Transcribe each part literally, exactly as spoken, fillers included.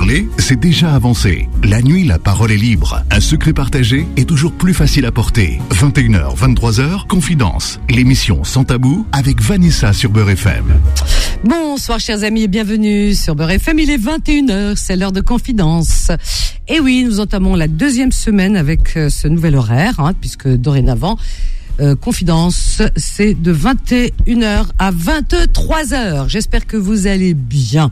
parler, c'est déjà avancé. La nuit, la parole est libre. Un secret partagé est toujours plus facile à porter. vingt et une heures, vingt-trois heures, Confidence. L'émission Sans Tabou avec Vanessa sur Beurre F M. Bonsoir chers amis et bienvenue sur Beurre F M. Il est vingt et une heures, c'est l'heure de Confidence. Et oui, nous entamons la deuxième semaine avec ce nouvel horaire, hein, puisque dorénavant, euh, Confidence, c'est de vingt et une heures à vingt-trois heures. J'espère que vous allez bien.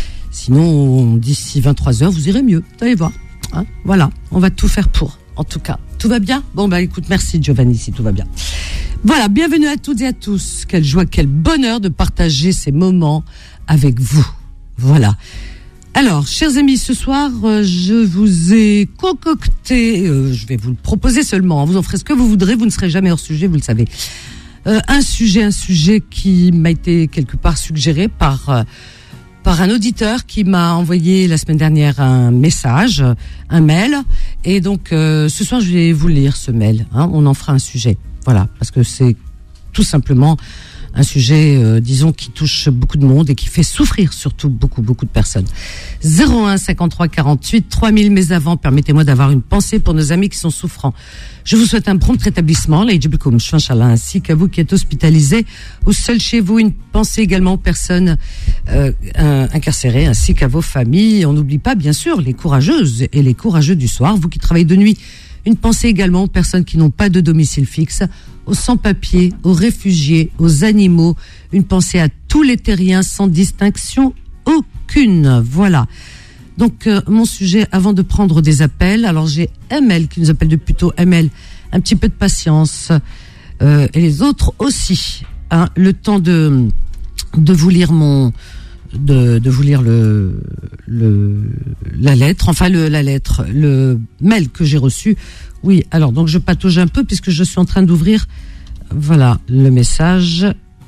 Sinon, d'ici vingt-trois heures, vous irez mieux. Vous allez voir. Hein, voilà, on va tout faire pour. En tout cas, tout va bien ? Bon, bah écoute, merci Giovanni, si tout va bien. Voilà, bienvenue à toutes et à tous. Quelle joie, quel bonheur de partager ces moments avec vous. Voilà. Alors, chers amis, ce soir, euh, je vous ai concocté, euh, je vais vous le proposer seulement, hein, vous en ferez ce que vous voudrez, vous ne serez jamais hors sujet, vous le savez. Euh, un sujet, un sujet qui m'a été quelque part suggéré par... Euh, par un auditeur qui m'a envoyé la semaine dernière un message, un mail, et donc euh, ce soir je vais vous lire ce mail, hein, on en fera un sujet, voilà, parce que c'est tout simplement un sujet, euh, disons, qui touche beaucoup de monde et qui fait souffrir surtout beaucoup, beaucoup de personnes. zéro un cinquante-trois quarante-huit trois mille, mais avant, permettez-moi d'avoir une pensée pour nos amis qui sont souffrants. Je vous souhaite un prompt rétablissement, ainsi qu'à vous qui êtes hospitalisés ou seuls chez vous. Une pensée également aux personnes euh, incarcérées ainsi qu'à vos familles. On n'oublie pas, bien sûr, les courageuses et les courageux du soir, vous qui travaillez de nuit. Une pensée également aux personnes qui n'ont pas de domicile fixe, aux sans-papiers, aux réfugiés, aux animaux. Une pensée à tous les terriens sans distinction aucune. Voilà. Donc, euh, mon sujet, avant de prendre des appels, alors j'ai M L qui nous appelle de plutôt M L, un petit peu de patience, euh, et les autres aussi. Hein, le temps de de vous lire mon, de de vous lire le le la lettre, enfin le la lettre, le mail que j'ai reçu. Oui, alors donc je patauge un peu puisque je suis en train d'ouvrir, voilà, le message.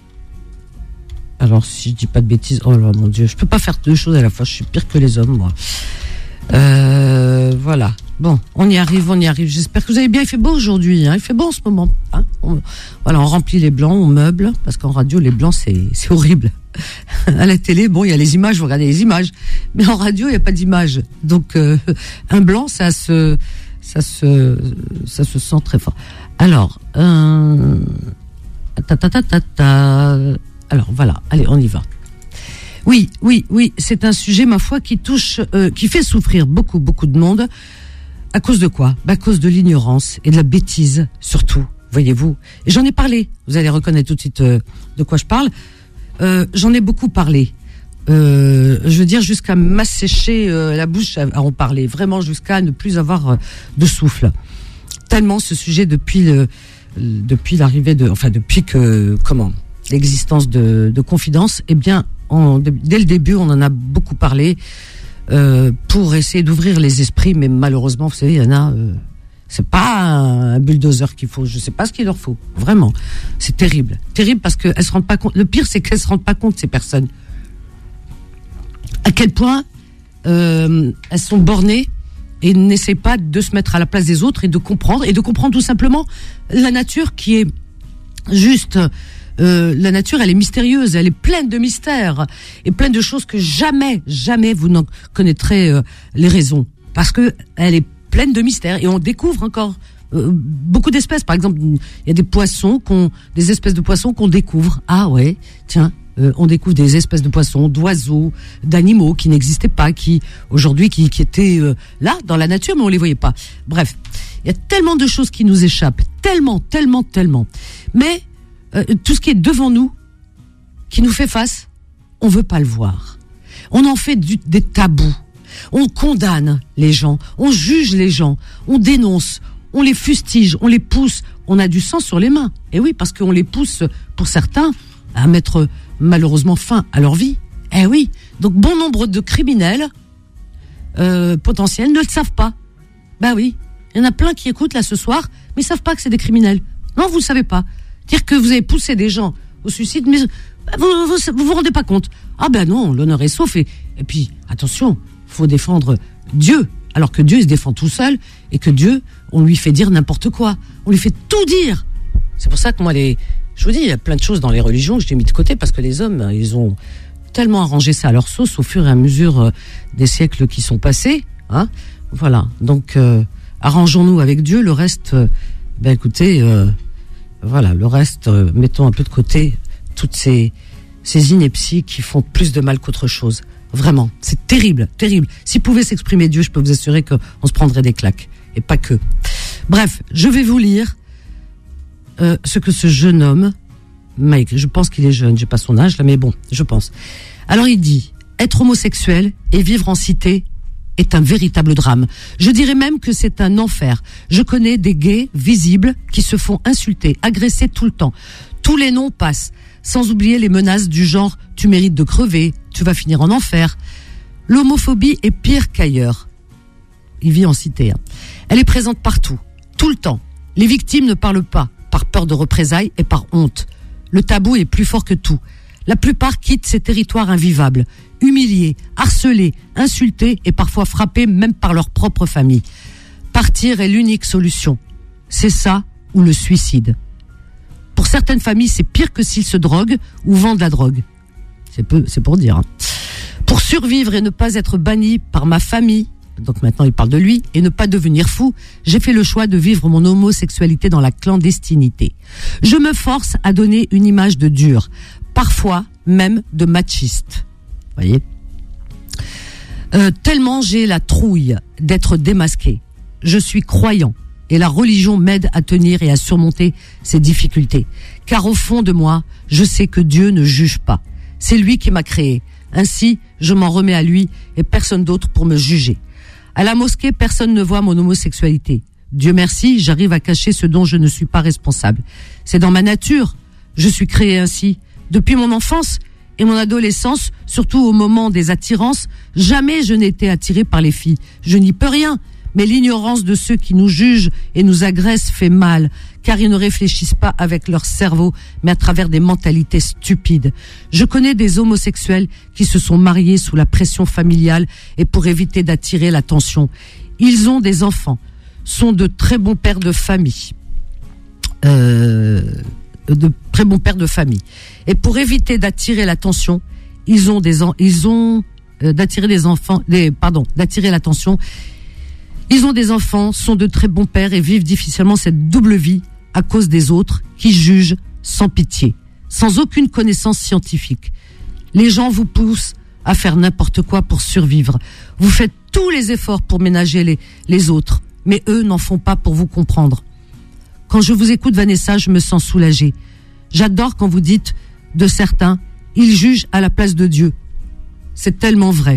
Alors, si je dis pas de bêtises, oh là, mon Dieu, je peux pas faire deux choses à la fois, je suis pire que les hommes, moi. Euh, voilà. Bon, on y arrive, on y arrive. J'espère que vous avez bien. Il fait beau aujourd'hui, hein. Il fait beau en ce moment. Hein. On, voilà, on remplit les blancs, on meuble, parce qu'en radio, les blancs, c'est, c'est horrible. À la télé, bon, il y a les images, vous regardez les images, mais en radio, il n'y a pas d'image. Donc, euh, un blanc, ça se, ça se, ça se sent très fort. Alors, euh, ta ta ta ta ta. Alors voilà, allez, on y va. Oui, oui, oui, c'est un sujet, ma foi, qui touche, euh, qui fait souffrir beaucoup, beaucoup de monde. À cause de quoi ? Bah, à cause de l'ignorance et de la bêtise, surtout, voyez-vous. Et j'en ai parlé, vous allez reconnaître tout de suite euh, de quoi je parle. Euh, j'en ai beaucoup parlé. Euh, je veux dire, jusqu'à m'assécher euh, la bouche à, à en parler, vraiment jusqu'à ne plus avoir euh, de souffle. Tellement ce sujet, depuis, le, depuis l'arrivée de... Enfin, depuis que... Comment ? L'existence de, de Confidence, eh bien, en, de, dès le début, on en a beaucoup parlé euh, pour essayer d'ouvrir les esprits, mais malheureusement, vous savez, il y en a, euh, c'est pas un, un bulldozer qu'il faut, je sais pas ce qu'il leur faut, vraiment, c'est terrible, terrible parce que elles se rendent pas compte. Le pire, c'est qu'elles se rendent pas compte, ces personnes, à quel point euh, elles sont bornées et n'essaient pas de se mettre à la place des autres et de comprendre et de comprendre tout simplement la nature qui est juste. Euh, la nature, elle est mystérieuse, elle est pleine de mystères et pleine de choses que jamais, jamais vous n'en connaîtrez euh, les raisons, parce que elle est pleine de mystères et on découvre encore euh, beaucoup d'espèces. Par exemple, il y a des poissons, qu'on, des espèces de poissons qu'on découvre. Ah ouais, tiens, euh, on découvre des espèces de poissons, d'oiseaux, d'animaux qui n'existaient pas, qui aujourd'hui, qui, qui étaient euh, là dans la nature, mais on les voyait pas. Bref, il y a tellement de choses qui nous échappent, tellement, tellement, tellement. Mais Euh, tout ce qui est devant nous, qui nous fait face, on veut pas le voir. On en fait du, des tabous. On condamne les gens, on juge les gens, on dénonce, on les fustige, on les pousse. On a du sang sur les mains. Et oui, parce qu'on les pousse, pour certains, à mettre malheureusement fin à leur vie. Eh oui, donc bon nombre de criminels euh, potentiels ne le savent pas. Bah oui, il y en a plein qui écoutent là ce soir, mais ils savent pas que c'est des criminels. Non, vous le savez pas. Dire que vous avez poussé des gens au suicide, mais vous vous, vous, vous rendez pas compte. Ah ben non, l'honneur est sauf. Et, et puis, attention, faut défendre Dieu. Alors que Dieu, il se défend tout seul, et que Dieu, on lui fait dire n'importe quoi. On lui fait tout dire. C'est pour ça que moi, les, je vous dis, il y a plein de choses dans les religions que j'ai mis de côté, parce que les hommes, ils ont tellement arrangé ça à leur sauce au fur et à mesure euh, des siècles qui sont passés. Hein, voilà. Donc, euh, arrangeons-nous avec Dieu. Le reste, euh, ben écoutez, euh, voilà, le reste, euh, mettons un peu de côté toutes ces, ces inepties qui font plus de mal qu'autre chose. Vraiment, c'est terrible, terrible. S'il pouvait s'exprimer Dieu, je peux vous assurer qu'on se prendrait des claques. Et pas que. Bref, je vais vous lire euh, ce que ce jeune homme, Mike, je pense qu'il est jeune, j'ai pas son âge là, mais bon, je pense. Alors il dit, être homosexuel et vivre en cité est un véritable drame. Je dirais même que c'est un enfer. Je connais des gays visibles qui se font insulter, agresser tout le temps. Tous les noms passent, sans oublier les menaces du genre « tu mérites de crever, tu vas finir en enfer ». L'homophobie est pire qu'ailleurs. Il vit en cité. Hein. Elle est présente partout, tout le temps. Les victimes ne parlent pas, par peur de représailles et par honte. Le tabou est plus fort que tout. La plupart quittent ces territoires invivables, humiliés, harcelés, insultés et parfois frappés même par leur propre famille. Partir est l'unique solution. C'est ça ou le suicide. Pour certaines familles, c'est pire que s'ils se droguent ou vendent la drogue. C'est peu, c'est pour dire. Hein. Pour survivre et ne pas être banni par ma famille, donc maintenant il parle de lui, et ne pas devenir fou, j'ai fait le choix de vivre mon homosexualité dans la clandestinité. Je me force à donner une image de dur, parfois même de machiste. Voyez, euh, tellement j'ai la trouille d'être démasqué. Je suis croyant et la religion m'aide à tenir et à surmonter ces difficultés. Car au fond de moi, je sais que Dieu ne juge pas. C'est lui qui m'a créé. Ainsi, je m'en remets à lui et personne d'autre pour me juger. À la mosquée, personne ne voit mon homosexualité. Dieu merci, j'arrive à cacher ce dont je ne suis pas responsable. C'est dans ma nature. Je suis créé ainsi. Depuis mon enfance et mon adolescence, surtout au moment des attirances, jamais je n'ai été attiré par les filles. Je n'y peux rien. Mais l'ignorance de ceux qui nous jugent et nous agressent fait mal, car ils ne réfléchissent pas avec leur cerveau, mais à travers des mentalités stupides. Je connais des homosexuels qui se sont mariés sous la pression familiale et pour éviter d'attirer l'attention. Ils ont des enfants, sont de très bons pères de famille. Euh, de très bons pères de famille. Et pour éviter d'attirer l'attention, ils ont des en, ils ont euh, d'attirer des enfants, des pardon, d'attirer l'attention. Ils ont des enfants, sont de très bons pères et vivent difficilement cette double vie à cause des autres qui jugent sans pitié, sans aucune connaissance scientifique. Les gens vous poussent à faire n'importe quoi pour survivre. Vous faites tous les efforts pour ménager les, les autres, mais eux n'en font pas pour vous comprendre. Quand je vous écoute, Vanessa, je me sens soulagée. J'adore quand vous dites de certains, ils jugent à la place de Dieu. C'est tellement vrai.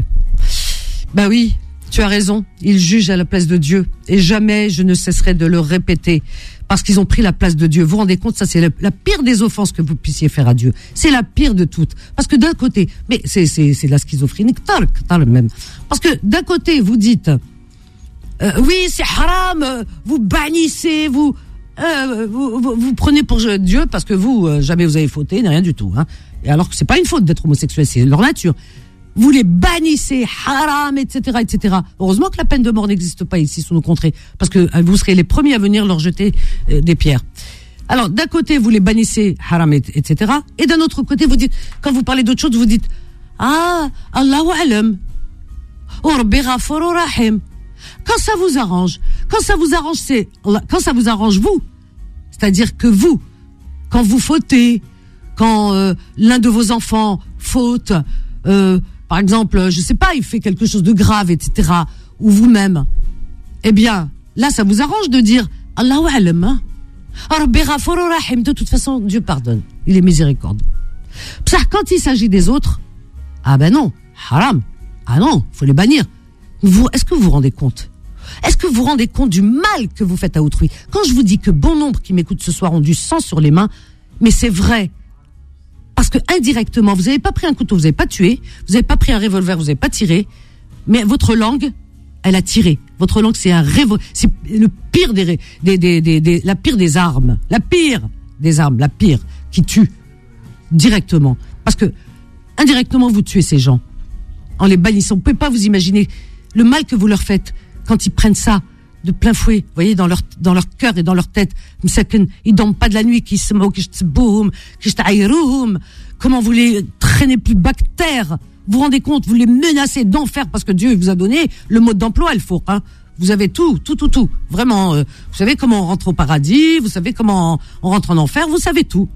Bah oui, tu as raison, ils jugent à la place de Dieu. Et jamais je ne cesserai de le répéter. Parce qu'ils ont pris la place de Dieu. Vous vous rendez compte, ça c'est la, la pire des offenses que vous puissiez faire à Dieu. C'est la pire de toutes. Parce que d'un côté, mais c'est, c'est, c'est de la schizophrénie, même. Parce que d'un côté, vous dites, euh, oui, c'est haram, euh, vous bannissez, vous, euh, vous, vous, vous prenez pour Dieu parce que vous, euh, jamais vous avez fauté, ni rien du tout. Hein. Et alors que c'est pas une faute d'être homosexuel, c'est leur nature. Vous les bannissez, haram, et cetera, et cetera. Heureusement que la peine de mort n'existe pas ici sous nos contrées, parce que vous serez les premiers à venir leur jeter euh, des pierres. Alors, d'un côté, vous les bannissez, haram, et cetera. Et d'un autre côté, vous dites, quand vous parlez d'autre chose, vous dites, ah, Allahu alam, oh, Rabbi ghafur rahim. Quand ça vous arrange, quand ça vous arrange, c'est, quand ça vous arrange vous, c'est-à-dire que vous, quand vous fautez, quand euh, l'un de vos enfants faute, euh, par exemple, je sais pas, il fait quelque chose de grave, et cetera, ou vous-même, eh bien, là, ça vous arrange de dire Allahu alam, hein? Rabbi ghafur rahim. De toute façon, Dieu pardonne, il est miséricorde. Ça, quand il s'agit des autres, ah ben non, haram, ah non, faut les bannir. Vous, est-ce que vous vous rendez compte? Est-ce que vous vous rendez compte du mal que vous faites à autrui? Quand je vous dis que bon nombre qui m'écoutent ce soir ont du sang sur les mains, mais c'est vrai. Parce que indirectement, vous n'avez pas pris un couteau, vous n'avez pas tué, vous n'avez pas pris un revolver, vous n'avez pas tiré, mais votre langue, elle a tiré. Votre langue, c'est un révo- c'est le pire des, des, des, des, des, la pire des armes, la pire des armes, la pire qui tue directement. Parce que indirectement, vous tuez ces gens en les bannissant. Vous ne pouvez pas vous imaginer le mal que vous leur faites quand ils prennent ça de plein fouet, vous voyez, dans leur, dans leur cœur et dans leur tête. Ils dorment pas de la nuit, qui se moquent, comment vous les traînez plus bas que terre. Vous vous rendez compte, vous les menacez d'enfer parce que Dieu vous a donné le mode d'emploi, il faut, hein. Vous avez tout, tout, tout, tout. Vraiment, euh, vous savez comment on rentre au paradis, vous savez comment on rentre en enfer, vous savez tout.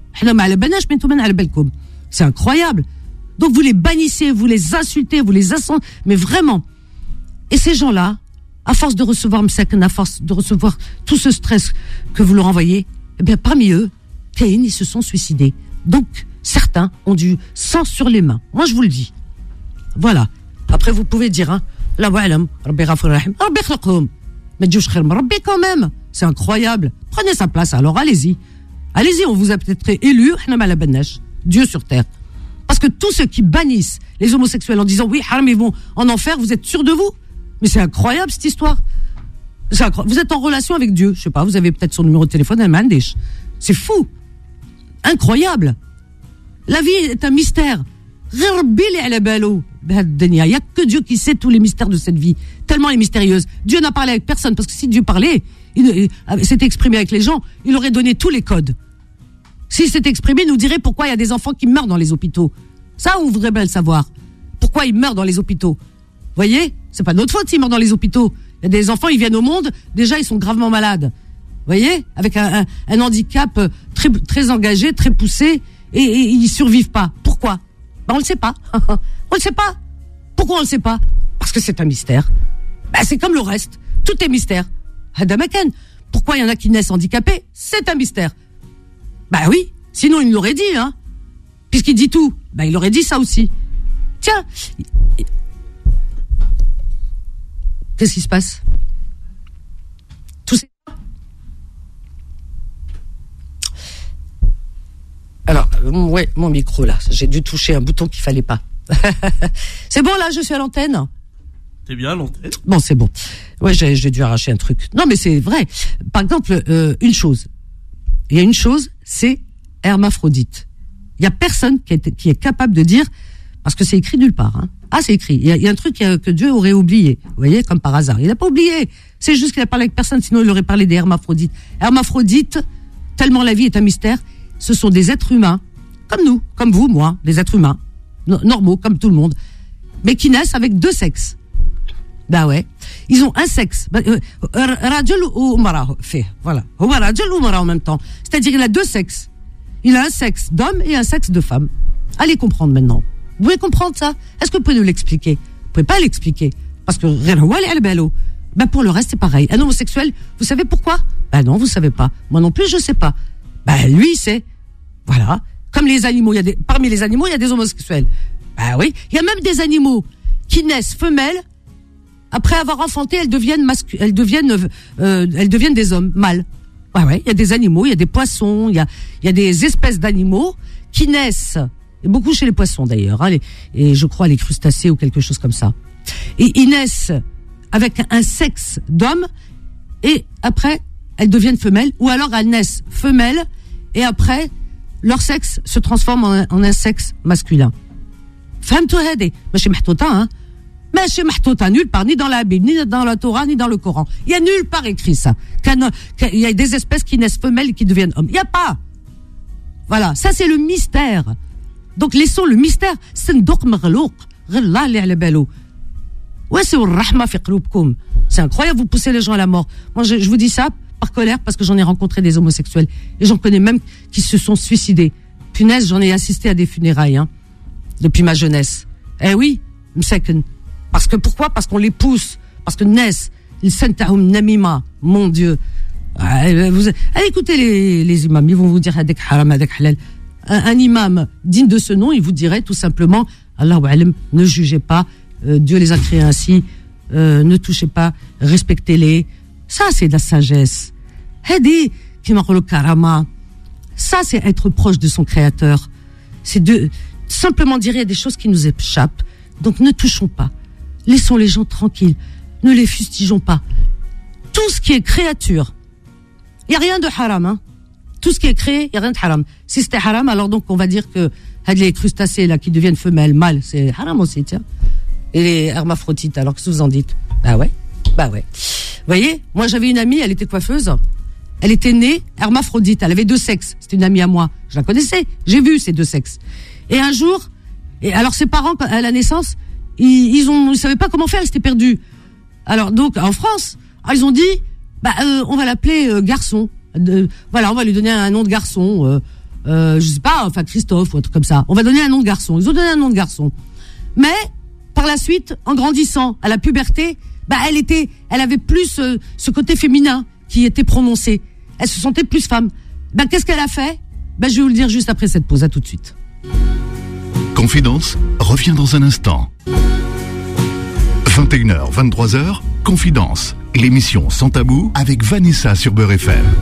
C'est incroyable. Donc vous les bannissez, vous les insultez, vous les insultez, mais vraiment. Et ces gens-là, à force de recevoir Msaken, à force de recevoir tout ce stress que vous leur envoyez, eh bien parmi eux, Caïn, ils se sont suicidés. Donc certains ont du sang sur les mains. Moi je vous le dis. Voilà. Après vous pouvez dire, hein, la wa'alam, Rabbi Ghafur Rahim, Rabbi khalaqhum. Mais Dieu khayr Rabbi quand même. C'est incroyable. Prenez sa place alors, allez-y. Allez-y, on vous a peut-être élu, Dieu sur terre. Parce que tous ceux qui bannissent les homosexuels en disant oui, haram, ils vont en enfer, vous êtes sûrs de vous? Mais c'est incroyable cette histoire. C'est incroyable. Vous êtes en relation avec Dieu, je sais pas, vous avez peut-être son numéro de téléphone, c'est fou. Incroyable. La vie est un mystère. Il n'y a que Dieu qui sait tous les mystères de cette vie. Tellement elle est mystérieuse. Dieu n'a parlé avec personne, parce que si Dieu parlait, il, il s'était exprimé avec les gens, il aurait donné tous les codes. S'il s'était exprimé, il nous dirait pourquoi il y a des enfants qui meurent dans les hôpitaux. Ça, on voudrait bien le savoir. Pourquoi ils meurent dans les hôpitaux? Vous voyez? C'est pas notre faute s'ils meurent dans les hôpitaux. Il y a des enfants, ils viennent au monde, déjà ils sont gravement malades. Vous voyez? Avec un, un, un handicap très, très engagé, très poussé, et, et ils survivent pas. Pourquoi? Ben, on le sait pas. On le sait pas. Pourquoi on le sait pas? Parce que c'est un mystère. Ben, c'est comme le reste. Tout est mystère. Hadamaken. Pourquoi il y en a qui naissent handicapés? C'est un mystère. Bah oui, sinon il me l'aurait dit, hein. Puisqu'il dit tout, bah il aurait dit ça aussi. Tiens, qu'est-ce qui se passe? Tout c'est... Alors, ouais, mon micro là, j'ai dû toucher un bouton qu'il fallait pas. C'est bon là, je suis à l'antenne? T'es bien à l'antenne? Bon, c'est bon. Ouais, j'ai, j'ai dû arracher un truc. Non, mais c'est vrai. Par exemple, euh, une chose. Il y a une chose, c'est hermaphrodite. Il y a personne qui est, qui est capable de dire, parce que c'est écrit nulle part, hein. Ah, c'est écrit. Il y a, il y a un truc que Dieu aurait oublié. Vous voyez, comme par hasard. Il n'a pas oublié. C'est juste qu'il a parlé avec personne, sinon il aurait parlé des hermaphrodites. Hermaphrodites, tellement la vie est un mystère, ce sont des êtres humains, comme nous, comme vous, moi, des êtres humains, no- normaux, comme tout le monde, mais qui naissent avec deux sexes. Bah ouais. Ils ont un sexe. Rajul ou mara fait. Voilà. Rajul ou mara en même temps. C'est-à-dire, il a deux sexes. Il a un sexe d'homme et un sexe de femme. Allez comprendre maintenant. Vous pouvez comprendre ça? Est-ce que vous pouvez nous l'expliquer? Vous pouvez pas l'expliquer. Parce que, ben pour le reste, c'est pareil. Un homosexuel, vous savez pourquoi? Ben non, vous savez pas. Moi non plus, je sais pas. Ben lui, c'est, voilà. Comme les animaux, il y a des, parmi les animaux, il y a des homosexuels. Ben oui. Il y a même des animaux qui naissent femelles. Après avoir enfanté, elles deviennent mascu- elles deviennent, euh, elles deviennent des hommes mâles. Ouais, ouais. Il y a des animaux, il y a des poissons, il y a, il y a des espèces d'animaux qui naissent, et beaucoup chez les poissons d'ailleurs, hein, les, et je crois les crustacés ou quelque chose comme ça. Et ils naissent avec un, un sexe d'homme, et après elles deviennent femelles, ou alors elles naissent femelles, et après leur sexe se transforme en un, en un sexe masculin. Fahmtou hadi, machhi mahtouta, hein. Mais chez Mahtouta, nulle part, ni dans la Bible, ni dans la Torah, ni dans le Coran. Il y a nulle part écrit ça. Il y a des espèces qui naissent femelles et qui deviennent hommes. Il n'y a pas. Voilà. Ça, c'est le mystère. Donc, laissons le mystère. C'est incroyable, vous poussez les gens à la mort. Moi, je, je vous dis ça par colère parce que j'en ai rencontré des homosexuels. Et j'en connais même qui se sont suicidés. Punaise, j'en ai assisté à des funérailles, hein, depuis ma jeunesse. Eh oui, m'seken. Parce que pourquoi? Parce qu'on les pousse. Parce que naissent, ils sentahum namima, mon Dieu. Allez, vous, allez écoutez les, les imams, ils vont vous dire hadek haram, hadek halal. Un, un imam digne de ce nom, il vous dirait tout simplement, Allah wa alam, ne jugez pas, euh, Dieu les a créés ainsi, euh, ne touchez pas, respectez-les. Ça, c'est de la sagesse. Hadi, qui m'a karama. Ça, c'est être proche de son créateur. C'est de simplement dire il y a des choses qui nous échappent. Donc ne touchons pas. Laissons les gens tranquilles. Ne les fustigeons pas. Tout ce qui est créature, il n'y a rien de haram. Hein. Tout ce qui est créé, il n'y a rien de haram. Si c'était haram, alors donc on va dire que les crustacés là, qui deviennent femelles, mâles, c'est haram aussi, tiens. Et les hermaphrodites, alors qu'est-ce que vous en dites? Bah ouais, bah ouais. Vous voyez, moi j'avais une amie, elle était coiffeuse. Elle était née hermaphrodite, elle avait deux sexes. C'était une amie à moi. Je la connaissais, j'ai vu ces deux sexes. Et un jour, Et alors ses parents à la naissance, ils, ils ont, ils savaient pas comment faire, ils étaient perdus. Alors donc en France, ah, ils ont dit, bah euh, on va l'appeler euh, garçon. De, voilà, on va lui donner un nom de garçon. Euh, euh, je sais pas, enfin Christophe ou un truc comme ça. On va donner un nom de garçon. Ils ont donné un nom de garçon. Mais par la suite, en grandissant, à la puberté, bah elle était, elle avait plus euh, ce côté féminin qui était prononcé. Elle se sentait plus femme. Bah qu'est-ce qu'elle a fait? Bah je vais vous le dire juste après cette pause. À tout de suite. Confidence revient dans un instant. vingt et une heures, vingt-trois heures, Confidence, l'émission sans tabou avec Vanessa sur Beurre F M.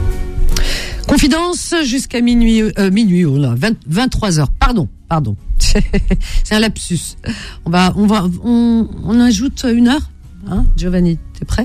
Confidence jusqu'à minuit, euh, minuit, oh là, vingt, vingt-trois heures. Pardon, pardon. C'est un lapsus. On va, on va, on, on ajoute une heure, hein, Giovanni, t'es prêt?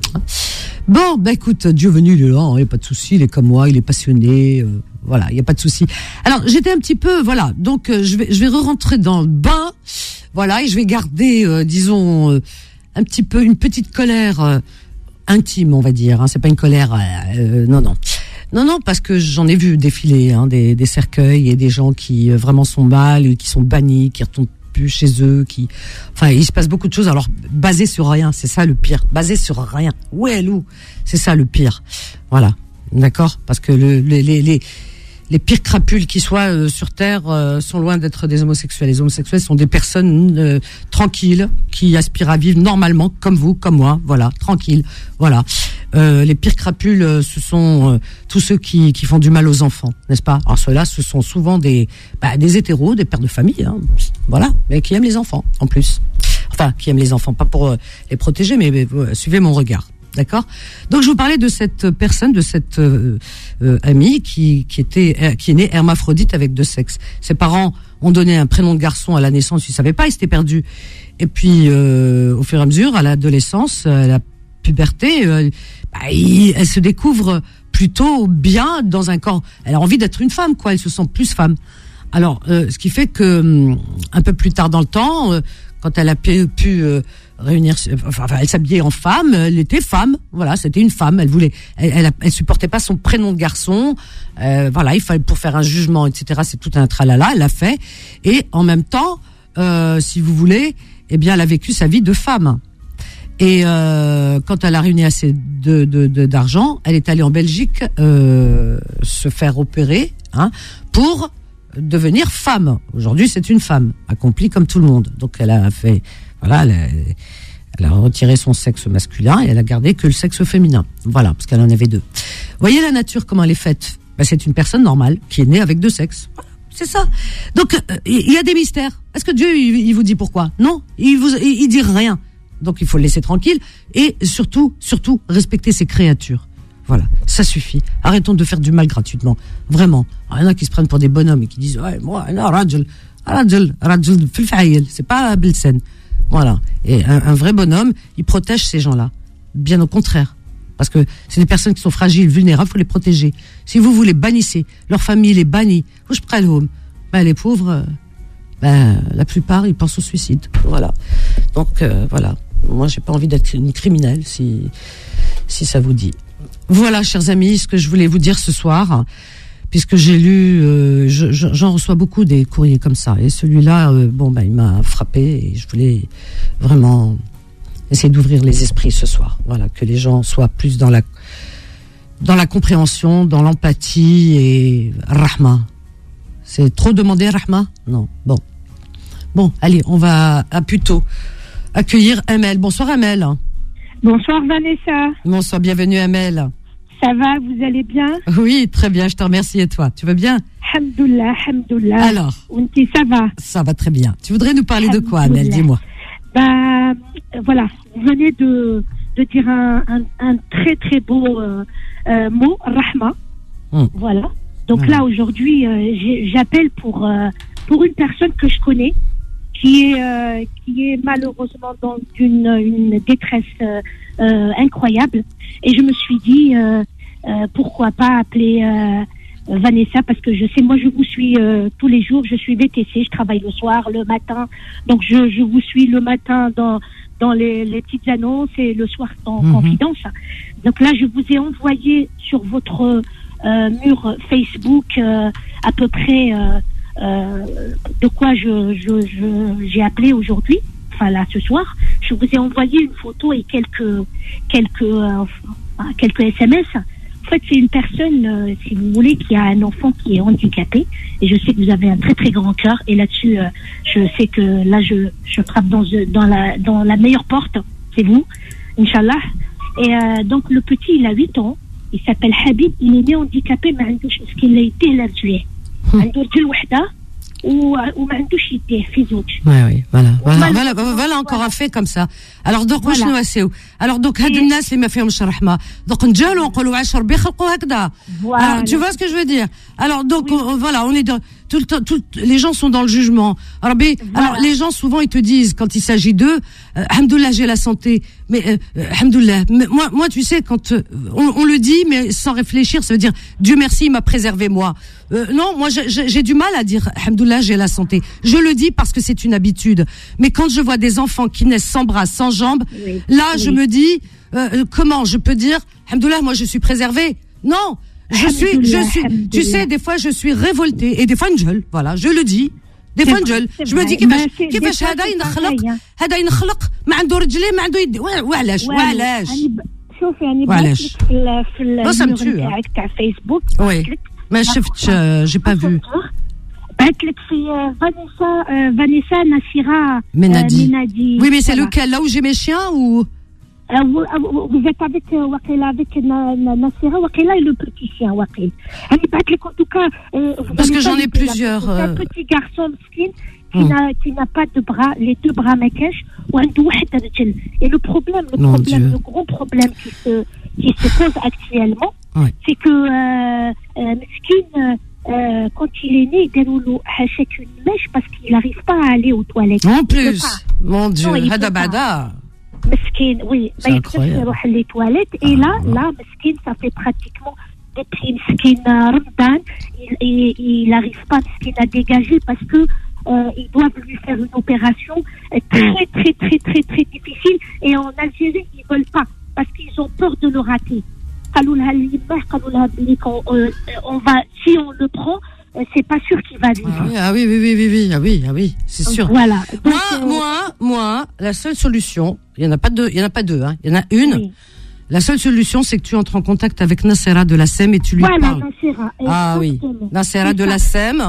Bon, bah écoute, Giovanni, il est là, il n'y a pas de souci, il est comme moi, il est passionné, euh, voilà, il n'y a pas de souci. Alors, j'étais un petit peu, voilà, donc euh, je vais, je vais re-rentrer dans le bain, voilà, et je vais garder, euh, disons, euh, un petit peu une petite colère euh, intime, on va dire. Hein, c'est pas une colère, euh, non, non. Non, non, parce que j'en ai vu défiler hein, des, des cercueils et des gens qui euh, vraiment sont mal, qui sont bannis, qui retournent plus chez eux, qui, enfin, il se passe beaucoup de choses. Alors, basé sur rien, c'est ça le pire. Basé sur rien. Ouais, Lou, c'est ça le pire. Voilà, d'accord, parce que le, les, les, les, les pires crapules qui soient euh, sur terre euh, sont loin d'être des homosexuels. Les homosexuels sont des personnes euh, tranquilles qui aspirent à vivre normalement, comme vous, comme moi. Voilà, tranquilles. Voilà. Euh, les pires crapules, euh, ce sont euh, tous ceux qui, qui font du mal aux enfants, n'est-ce pas? Alors ceux-là, ce sont souvent des, bah, des hétéros, des pères de famille, hein, voilà, mais qui aiment les enfants en plus. Enfin, qui aiment les enfants, pas pour euh, les protéger, mais, mais euh, suivez mon regard, d'accord? Donc je vous parlais de cette personne, de cette euh, euh, amie qui, qui était, euh, qui est née hermaphrodite avec deux sexes. Ses parents ont donné un prénom de garçon à la naissance, ils savaient pas, ils s'étaient perdus. Et puis, euh, au fur et à mesure, à l'adolescence, à la puberté, euh, bah, il, elle se découvre plutôt bien dans un corps. Elle a envie d'être une femme, quoi. Elle se sent plus femme. Alors, euh, ce qui fait que un peu plus tard dans le temps, euh, quand elle a pu, pu euh, réunir, enfin, elle s'habillait en femme, elle était femme. Voilà, c'était une femme. Elle voulait, elle, elle, elle supportait pas son prénom de garçon. Euh, voilà, il fallait pour faire un jugement, et cetera. C'est tout un tralala. Elle l'a fait. Et en même temps, euh, si vous voulez, eh bien, elle a vécu sa vie de femme. Et euh, quand elle a réuni assez de, de, de, d'argent, elle est allée en Belgique euh, se faire opérer hein, pour devenir femme. Aujourd'hui, c'est une femme accomplie comme tout le monde. Donc, elle a fait, voilà, elle a, elle a retiré son sexe masculin et elle a gardé que le sexe féminin. Voilà, parce qu'elle en avait deux. Vous voyez la nature comment elle est faite? Ben, c'est une personne normale qui est née avec deux sexes. Voilà, c'est ça. Donc, il y a des mystères. Est-ce que Dieu, il, il vous dit pourquoi? Non, il vous, il, il dit rien. Donc il faut le laisser tranquille et surtout, surtout respecter ses créatures. Voilà, ça suffit. Arrêtons de faire du mal gratuitement. Vraiment. Il y en a qui se prennent pour des bonhommes et qui disent ouais, moi, non, rajul, rajul, rajul, fil fa'il. C'est pas Bilsen. Voilà. Et un, un vrai bonhomme, il protège ces gens-là. Bien au contraire. Parce que c'est des personnes qui sont fragiles, vulnérables, faut les protéger. Si vous vous les bannissez, leur famille les bannit, où je prends le home, ben les pauvres, ben la plupart ils pensent au suicide. Voilà. Donc euh, voilà. Moi, j'ai pas envie d'être une criminelle, si, si ça vous dit. Voilà, chers amis, ce que je voulais vous dire ce soir, puisque j'ai lu, euh, je, j'en reçois beaucoup des courriers comme ça, et celui-là, euh, bon, ben, il m'a frappé, et je voulais vraiment essayer d'ouvrir les esprits ce soir. Voilà, que les gens soient plus dans la, dans la compréhension, dans l'empathie et rahma. C'est trop demandé, rahma? Non. Bon. Bon, allez, on va à plutôt accueillir Amel. Bonsoir Amel. Bonsoir Vanessa. Bonsoir, bienvenue Amel. Ça va, vous allez bien? Oui, très bien, je te remercie. Et toi, tu vas bien? Alhamdoulilah, alhamdoulilah. Alors, Unti, ça va? Ça va très bien. Tu voudrais nous parler de quoi Amel? Dis-moi. Bah, voilà, vous venez de, de dire un, un, un très très beau euh, euh, mot, rahma. Hum. Voilà. Donc hum. là, aujourd'hui, euh, j'appelle pour, euh, pour une personne que je connais, qui est euh, qui est malheureusement dans une une détresse euh, euh, incroyable, et je me suis dit euh, euh, pourquoi pas appeler euh, Vanessa, parce que je sais, moi je vous suis euh, tous les jours, je suis V T C, je travaille le soir, le matin, donc je je vous suis le matin dans dans les les petites annonces et le soir en mm-hmm. confidence. Donc là je vous ai envoyé sur votre euh, mur Facebook euh, à peu près euh, euh, de quoi je, je, je, j'ai appelé aujourd'hui, enfin là ce soir. Je vous ai envoyé une photo et quelques, quelques, euh, quelques S M S. En fait, c'est une personne, euh, si vous voulez, qui a un enfant qui est handicapé. Et je sais que vous avez un très très grand cœur. Et là-dessus, euh, je sais que là, je, je frappe dans, dans, la, dans la meilleure porte. C'est vous, Inch'Allah. Et euh, donc, le petit, il a huit ans. Il s'appelle Habib. Il est né handicapé, mais parce qu'il a été élargi. ou وما عندوش يديه في زوج. Oui oui, voilà. Voilà, voilà, voilà encore un fait comme ça. Alors donc واش نواسيو. Alors donc هاد الناس اللي ما فيهمش الرحمة. Donc نجالو نقولوا عاش ربي خلقوا هكذا. Alors tu vois ce que je veux dire. Alors donc oui. on, voilà, on est dans, tout le temps tout, les gens sont dans le jugement. Rabbi, voilà. Alors les gens souvent ils te disent quand il s'agit d'eux, euh, alhamdoulilah j'ai la santé, mais euh, alhamdoulilah, moi moi tu sais quand euh, on, on le dit mais sans réfléchir, ça veut dire Dieu merci il m'a préservé moi. Euh, non, moi j'ai, j'ai du mal à dire alhamdoulilah j'ai la santé. Je le dis parce que c'est une habitude. Mais quand je vois des enfants qui naissent sans bras, sans jambes, oui. là oui. je me dis euh, comment je peux dire alhamdoulilah moi je suis préservée. Non. Je suis, je suis, tu sais, des fois je suis révoltée et des fois je gueule, voilà, je le dis. Des fois je gueule. Je me dis كيفاش كيفاش هذا ينخلق هذا ينخلق ما عنده رجلين ما عنده يد وعلاش وعلاش شوفي يعني بعثت لك في الميور تاعك تاع فيسبوك وي ما شفتش جي با فو بعثت لك في فانيسا فانيسا ناسيرا منادي وي مي سي لوكال là où j'ai mes chiens ou vous êtes avec وقيل avec ناسيرا وقيل le petit chien وقيل يعني بعثت لك en tout cas parce que j'en ai plusieurs un petit garçon مسكين qui n'a qui n'a pas de bras les deux bras ما كاش وعنده واحد رجل et le problème le Mon problème Dieu. le gros problème qui se qui se pose actuellement ouais. c'est que مسكين Euh, quand il est né, il a chaque une mèche parce qu'il n'arrive pas à aller aux toilettes. En plus, mon Dieu, hada bada. Meskin, oui, bah, il peut faire les toilettes et là, là, Meskin, ça fait pratiquement depuis Meskin Ramadan, il n'arrive pas Meskin à dégager parce que euh, ils doivent lui faire une opération très, très, très, très, très difficile et en Algérie, ils ne veulent pas parce qu'ils ont peur de le rater. On va, si on le prend, c'est pas sûr qu'il va vivre. Ah oui, oui, oui, oui, oui, ah oui, ah oui, c'est sûr. Voilà. Donc, moi, euh... moi, moi, la seule solution, il y en a pas deux, il y en a pas deux, hein, il y en a une. Oui. La seule solution, c'est que tu entres en contact avec Nassera de la S E M et tu lui voilà, parles. Nassera, ah oui, Nassera de la S E M.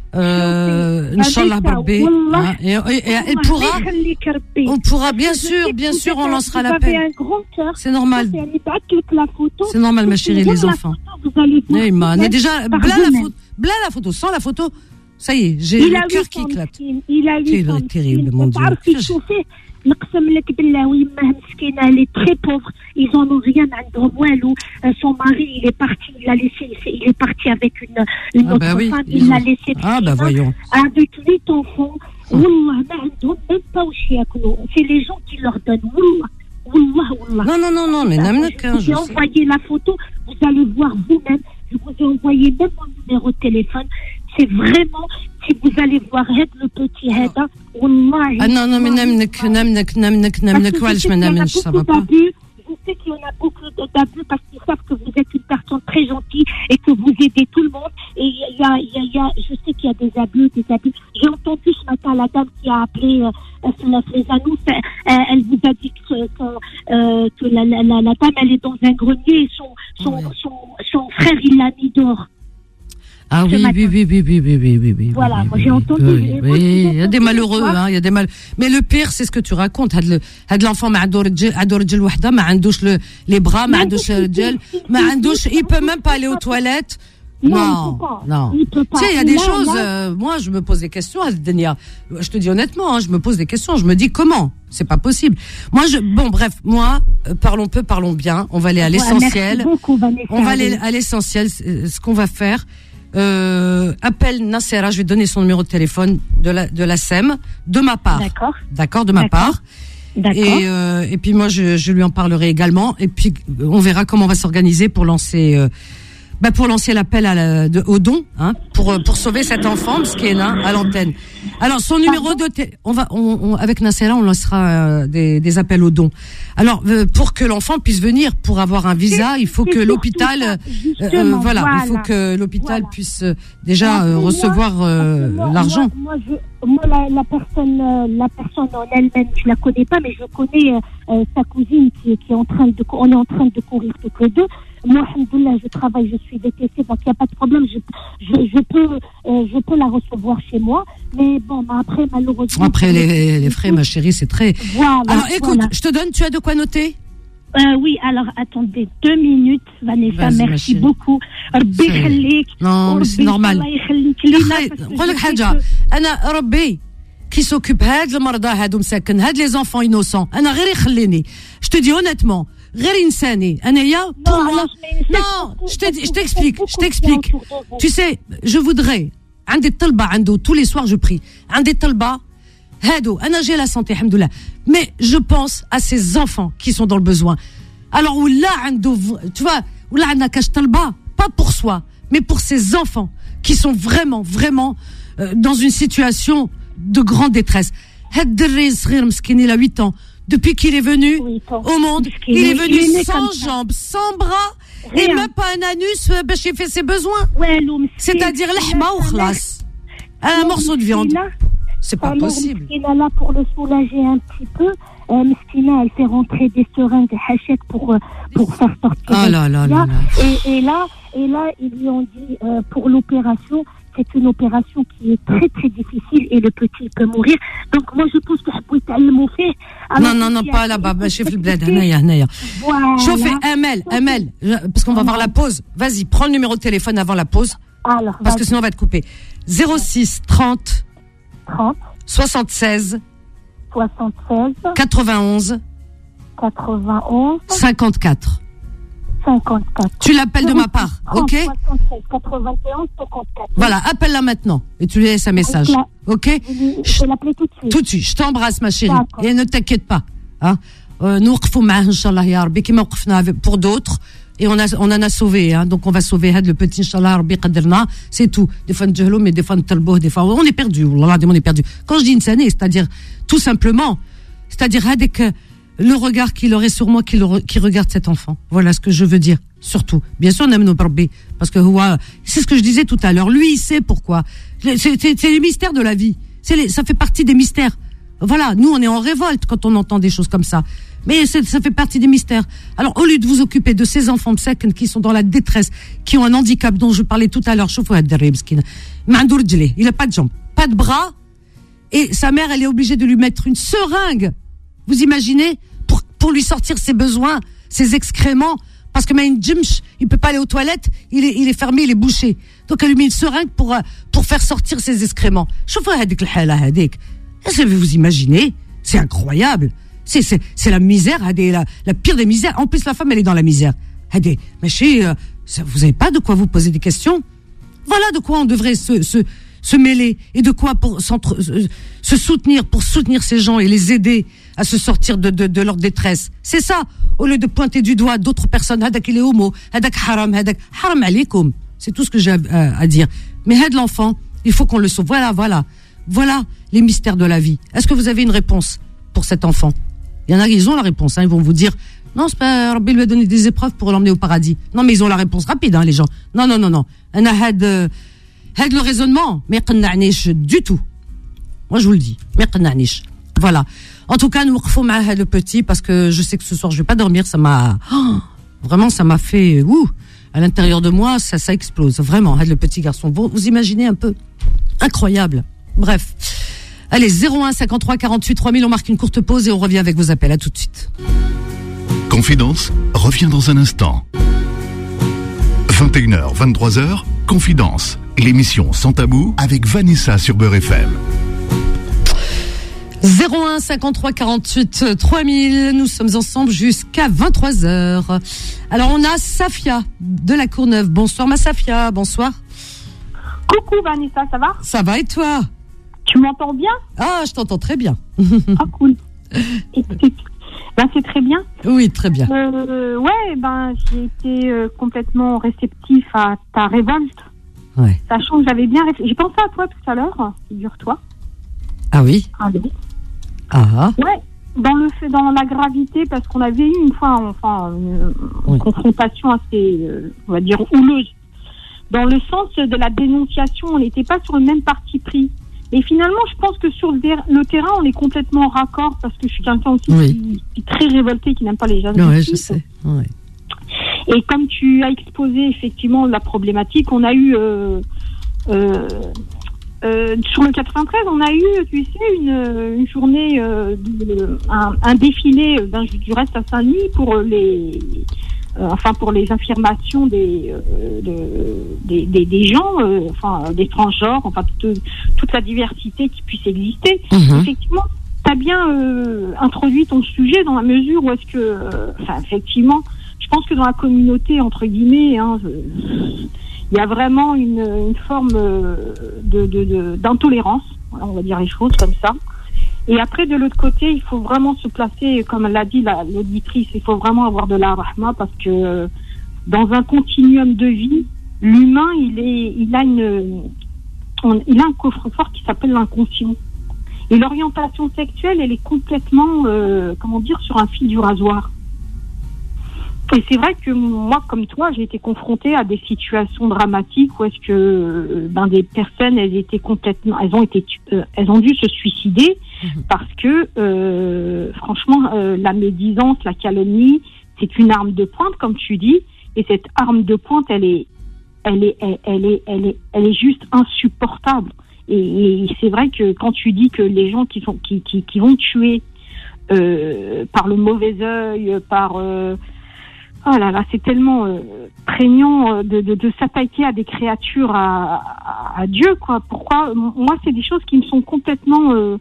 Euh, Inch'Allah Barbé, hein, et, et, et elle pourra, on pourra bien sûr, bien sûr, on lancera l'appel. C'est normal. C'est normal, ma chérie, les enfants. Oui, on est déjà, bla la photo, bla la photo, sans la photo, ça y est, j'ai le cœur qui éclate. C'est terrible, mon Dieu. نقسم لك بالله ويماه مسكينه elle est très pauvre ils en ont rien عندهم والو son mari il est parti il a laissé il est parti avec une une ah autre bah oui, femme il l'a laissé ah bah voyons avec huit enfants والله ما عندهم même pas واش ياكلوا c'est les gens qui leur donnent والله والله والله non non non non mais n'amène qu'un j'ai envoyé la photo vous allez voir vous-même je vous ai envoyé même mon numéro de téléphone c'est vraiment si vous allez voir le petit Heda والله ah non non mais نمنك نمنك نمنك نمنك وعلاش ما نمنش ça va pas je sais qu'il y en a beaucoup d'abus parce qu'ils savent que vous êtes une personne très gentille et que vous aidez tout le monde et il y a, il y a, il y a je sais qu'il y a des abus des abus j'ai entendu ce matin la dame qui a appelé euh, les annonces euh, elle vous a dit que, que, euh, que la, la, la, la dame elle est dans un grenier et son, son, oui. son, son frère il l'a mis dehors. Ah oui, oui, oui, oui, oui, oui, oui, oui, oui. Voilà, oui, moi j'ai oui, entendu. Oui, oui. Il y a des malheureux, hein, il y a des mal. Mais le pire, c'est ce que tu racontes. Had l'enfant ما عنده رجل عنده رجل وحده ما عندوش les bras ما عندوش رجل ما عندوش il peut même pas aller aux toilettes. Non, non. Tu sais, il y a des choses. Euh, moi, je me pose des questions à Denia. Je te dis honnêtement, hein, je me pose des questions. Je me dis comment. C'est pas possible. Moi, je. Bon, bref, moi, euh, parlons peu, parlons bien. On va aller à l'essentiel. Merci beaucoup, Vanessa. On va aller à l'essentiel. Ce qu'on va faire. Euh, appelle Nassera, je vais donner son numéro de téléphone de la de la S E M de ma part. D'accord. D'accord, de ma D'accord. part. D'accord. Et euh, et puis moi je je lui en parlerai également et puis on verra comment on va s'organiser pour lancer euh, bah pour lancer l'appel à la, de, au don, hein, pour pour sauver cet enfant, Mskina, à l'antenne. Alors son numéro de t- on va on, on avec Nassera on lancera euh, des des appels au don. Alors euh, pour que l'enfant puisse venir pour avoir un visa, il faut que l'hôpital euh, euh, voilà, voilà, il faut que l'hôpital voilà. puisse euh, déjà euh, recevoir euh, moi, l'argent. Moi, moi, je, moi la, la personne euh, la personne en elle-même, je la connais pas, mais je connais euh, euh, sa cousine qui, qui est en train de on est en train de courir toutes les deux. Moi, alhamdoulilah, je travaille, je suis D T C, donc il n'y a pas de problème. Je, je, je, peux, euh, je peux la recevoir chez moi. Mais bon, mais après, malheureusement... Après, les, les frais, ma chérie, c'est très... Voilà, alors, écoute, voilà. je te donne, tu as de quoi noter? Euh, oui, alors, attendez, deux minutes, Vanessa, vas-y, merci beaucoup. Non, mais c'est normal. قول لك حاجة أنا ربي qui s'occupe هاد المرضى هادو مساكن هاد les enfants innocents أنا غير يخليني je te dis honnêtement غير إنساني أنايا pour moi non je te je t'explique je t'explique tu sais je voudrais عندي الطلبة عنده tous les soirs je prie عندي الطلبة هادو أنا j'ai la santé الحمد لله mais je pense à ces enfants qui sont dans le besoin alors ولا عنده tu vois ولا عندنا كاش طلبة pas pour soi mais pour ces enfants qui sont vraiment vraiment euh, dans une situation de grande détresse. هاد الدري صغير مسكين il a huit ans depuis qu'il est venu oui, au monde il est venu il est sans jambes sans bras rien. Et même pas un anus باش il fait ses besoins ouais, c'est-à-dire لحمة وخلاص un morceau de viande c'est pas alors, possible Mskina, là pour le soulager un petit peu euh, Mskina elle fait rentrer des seringues hachette pour euh, pour faire sortir oh là là là et, et là et là ils lui ont dit euh, pour l'opération c'est une opération qui est très très difficile et le petit peut mourir. Donc moi je pense que je peux t'allumer fait. Non non non pas là-bas, chez le bled, هنايا هنايا. Chauffez Amel, Amel, parce qu'on va voir la pause. Vas-y, prends le numéro de téléphone avant la pause. Alors, parce que sinon on va te couper. zéro six trente trente soixante-seize soixante-seize quatre-vingt-onze quatre-vingt-onze cinquante-quatre cinquante-quatre Tu l'appelles de ma part, ok? soixante-seize quatre-vingt-onze cinquante-quatre Voilà, appelle-la maintenant et tu lui laisses un message, la, ok? Je vais l'appeler tout de suite. Tout de suite, je t'embrasse ma chérie. D'accord. Et ne t'inquiète pas, hein? Nous وقفوا معاه إن شاء الله يا ربي كما وقفنا pour d'autres et on a on en a sauvé, hein? Donc on va sauver هاد le petit إن شاء الله ربي قدرنا, c'est tout. Des fois نجهلوا mais des fois نطلبوه, des fois on est perdu, والله on est perdu. Quand je dis insané, c'est-à-dire tout simplement, c'est-à-dire هذاك le regard qu'il aurait sur moi, qu'il re, qui regarde cet enfant. Voilà ce que je veux dire, surtout. Bien sûr, on aime nos barbés, parce que c'est ce que je disais tout à l'heure. Lui, il sait pourquoi. C'est, c'est, c'est les mystères de la vie. C'est les, ça fait partie des mystères. Voilà, nous, on est en révolte quand on entend des choses comme ça. Mais c'est, ça fait partie des mystères. Alors, au lieu de vous occuper de ces enfants qui sont dans la détresse, qui ont un handicap dont je parlais tout à l'heure, il n'a pas de jambes, pas de bras, et sa mère, elle est obligée de lui mettre une seringue. Vous imaginez, pour, pour lui sortir ses besoins, ses excréments, parce que Maïn Jimch, il peut pas aller aux toilettes, il est, il est fermé, il est bouché. Donc elle lui met une seringue pour, pour faire sortir ses excréments. Est-ce que vous imaginez? C'est incroyable. C'est, c'est, c'est la misère, la, la pire des misères. En plus, la femme, elle est dans la misère. Mais chez, vous avez pas de quoi vous poser des questions? Voilà de quoi on devrait se, se, se mêler et de quoi pour se soutenir, pour soutenir ces gens et les aider à se sortir de, de, de leur détresse. C'est ça, au lieu de pointer du doigt d'autres personnes, hadak il est homo, hadak haram, hadak haram alaikum. C'est tout ce que j'ai à, à dire. Mais had l'enfant, il faut qu'on le sauve. Voilà, voilà. Voilà les mystères de la vie. Est-ce que vous avez une réponse pour cet enfant? Il y en a, ils ont la réponse, hein. Ils vont vous dire, non, c'est pas, Rabbi lui a donné des épreuves pour l'emmener au paradis. Non, mais ils ont la réponse rapide, hein, les gens. Non, non, non, non. On a had, euh, had le raisonnement, mais qna'nish du tout. Moi, je vous le dis. Mais qna'nish. Voilà. En tout cas, nous refons le petit parce que je sais que ce soir je vais pas dormir. Ça m'a oh, vraiment, ça m'a fait ouh, à l'intérieur de moi, ça, ça explose vraiment. Le petit garçon. Vous, vous imaginez un peu, incroyable. Bref, allez zéro un cinquante-trois quarante-huit trois mille. On marque une courte pause et on revient avec vos appels. À tout de suite. Confidence revient dans un instant. vingt et une heures, vingt-trois heures. Confidence, l'émission sans tabou avec Vanessa sur Beurre F M. zéro un cinquante-trois quarante-huit trois mille. Nous sommes ensemble jusqu'à vingt-trois heures. Alors on a Safia de la Courneuve. Bonsoir ma Safia, bonsoir. Coucou Vanessa, ça va? Ça va et toi? Tu m'entends bien? Ah, je t'entends très bien. Ah cool. Ben, passé très bien. Oui, très bien. Euh, ouais, ben, j'ai été euh, complètement réceptif à ta révolte. Ouais. Sachant que j'avais bien réfléchi. J'ai pensé à toi tout à l'heure, figure-toi. Ah oui. Allô. Ah. Ouais. Dans le fait, dans la gravité, parce qu'on avait eu une fois, enfin, une, une oui. confrontation assez, euh, on va dire, houleuse. Dans le sens de la dénonciation, on n'était pas sur le même parti pris. Et finalement, je pense que sur le, ter- le terrain, on est complètement raccord, parce que je suis quelqu'un aussi oui. qui, qui est très révolté, qui n'aime pas les jeunes. Oui, je sais. Oui. Et comme tu as exposé effectivement la problématique, on a eu euh, euh, euh, sur le quatre-vingt-treize, on a eu, tu sais, une, une journée, euh, de, un, un défilé ben, du reste à Saint-Denis pour les, euh, enfin pour les affirmations des euh, de, des, des, des gens, euh, enfin des transgenres, enfin toute, toute la diversité qui puisse exister. Mmh. Effectivement, tu as bien euh, introduit ton sujet dans la mesure où est-ce que, euh, enfin effectivement. Je pense que dans la communauté, entre guillemets, hein, il y a vraiment une, une forme de, de, de, d'intolérance, on va dire les choses comme ça. Et après, de l'autre côté, il faut vraiment se placer, comme l'a dit la, l'auditrice, il faut vraiment avoir de la rahma, parce que dans un continuum de vie, l'humain, il est, il a une, on, il a un coffre-fort qui s'appelle l'inconscient. Et l'orientation sexuelle, elle est complètement, euh, comment dire, sur un fil du rasoir. Et c'est vrai que moi, comme toi, j'ai été confrontée à des situations dramatiques où est-ce que ben, des personnes, elles étaient complètement, elles ont été, euh, elles ont dû se suicider mmh. parce que, euh, franchement, euh, la médisance, la calomnie, c'est une arme de pointe, comme tu dis, et cette arme de pointe, elle est, elle est, elle, elle est, elle est, elle est juste insupportable. Et, et c'est vrai que quand tu dis que les gens qui sont, qui, qui, qui vont tuer euh, par le mauvais œil, par euh, oh là là, c'est tellement euh, prégnant de, de, de s'attaquer à des créatures, à, à, à Dieu, quoi. Pourquoi ? Moi, c'est des choses qui me sont complètement... Euh,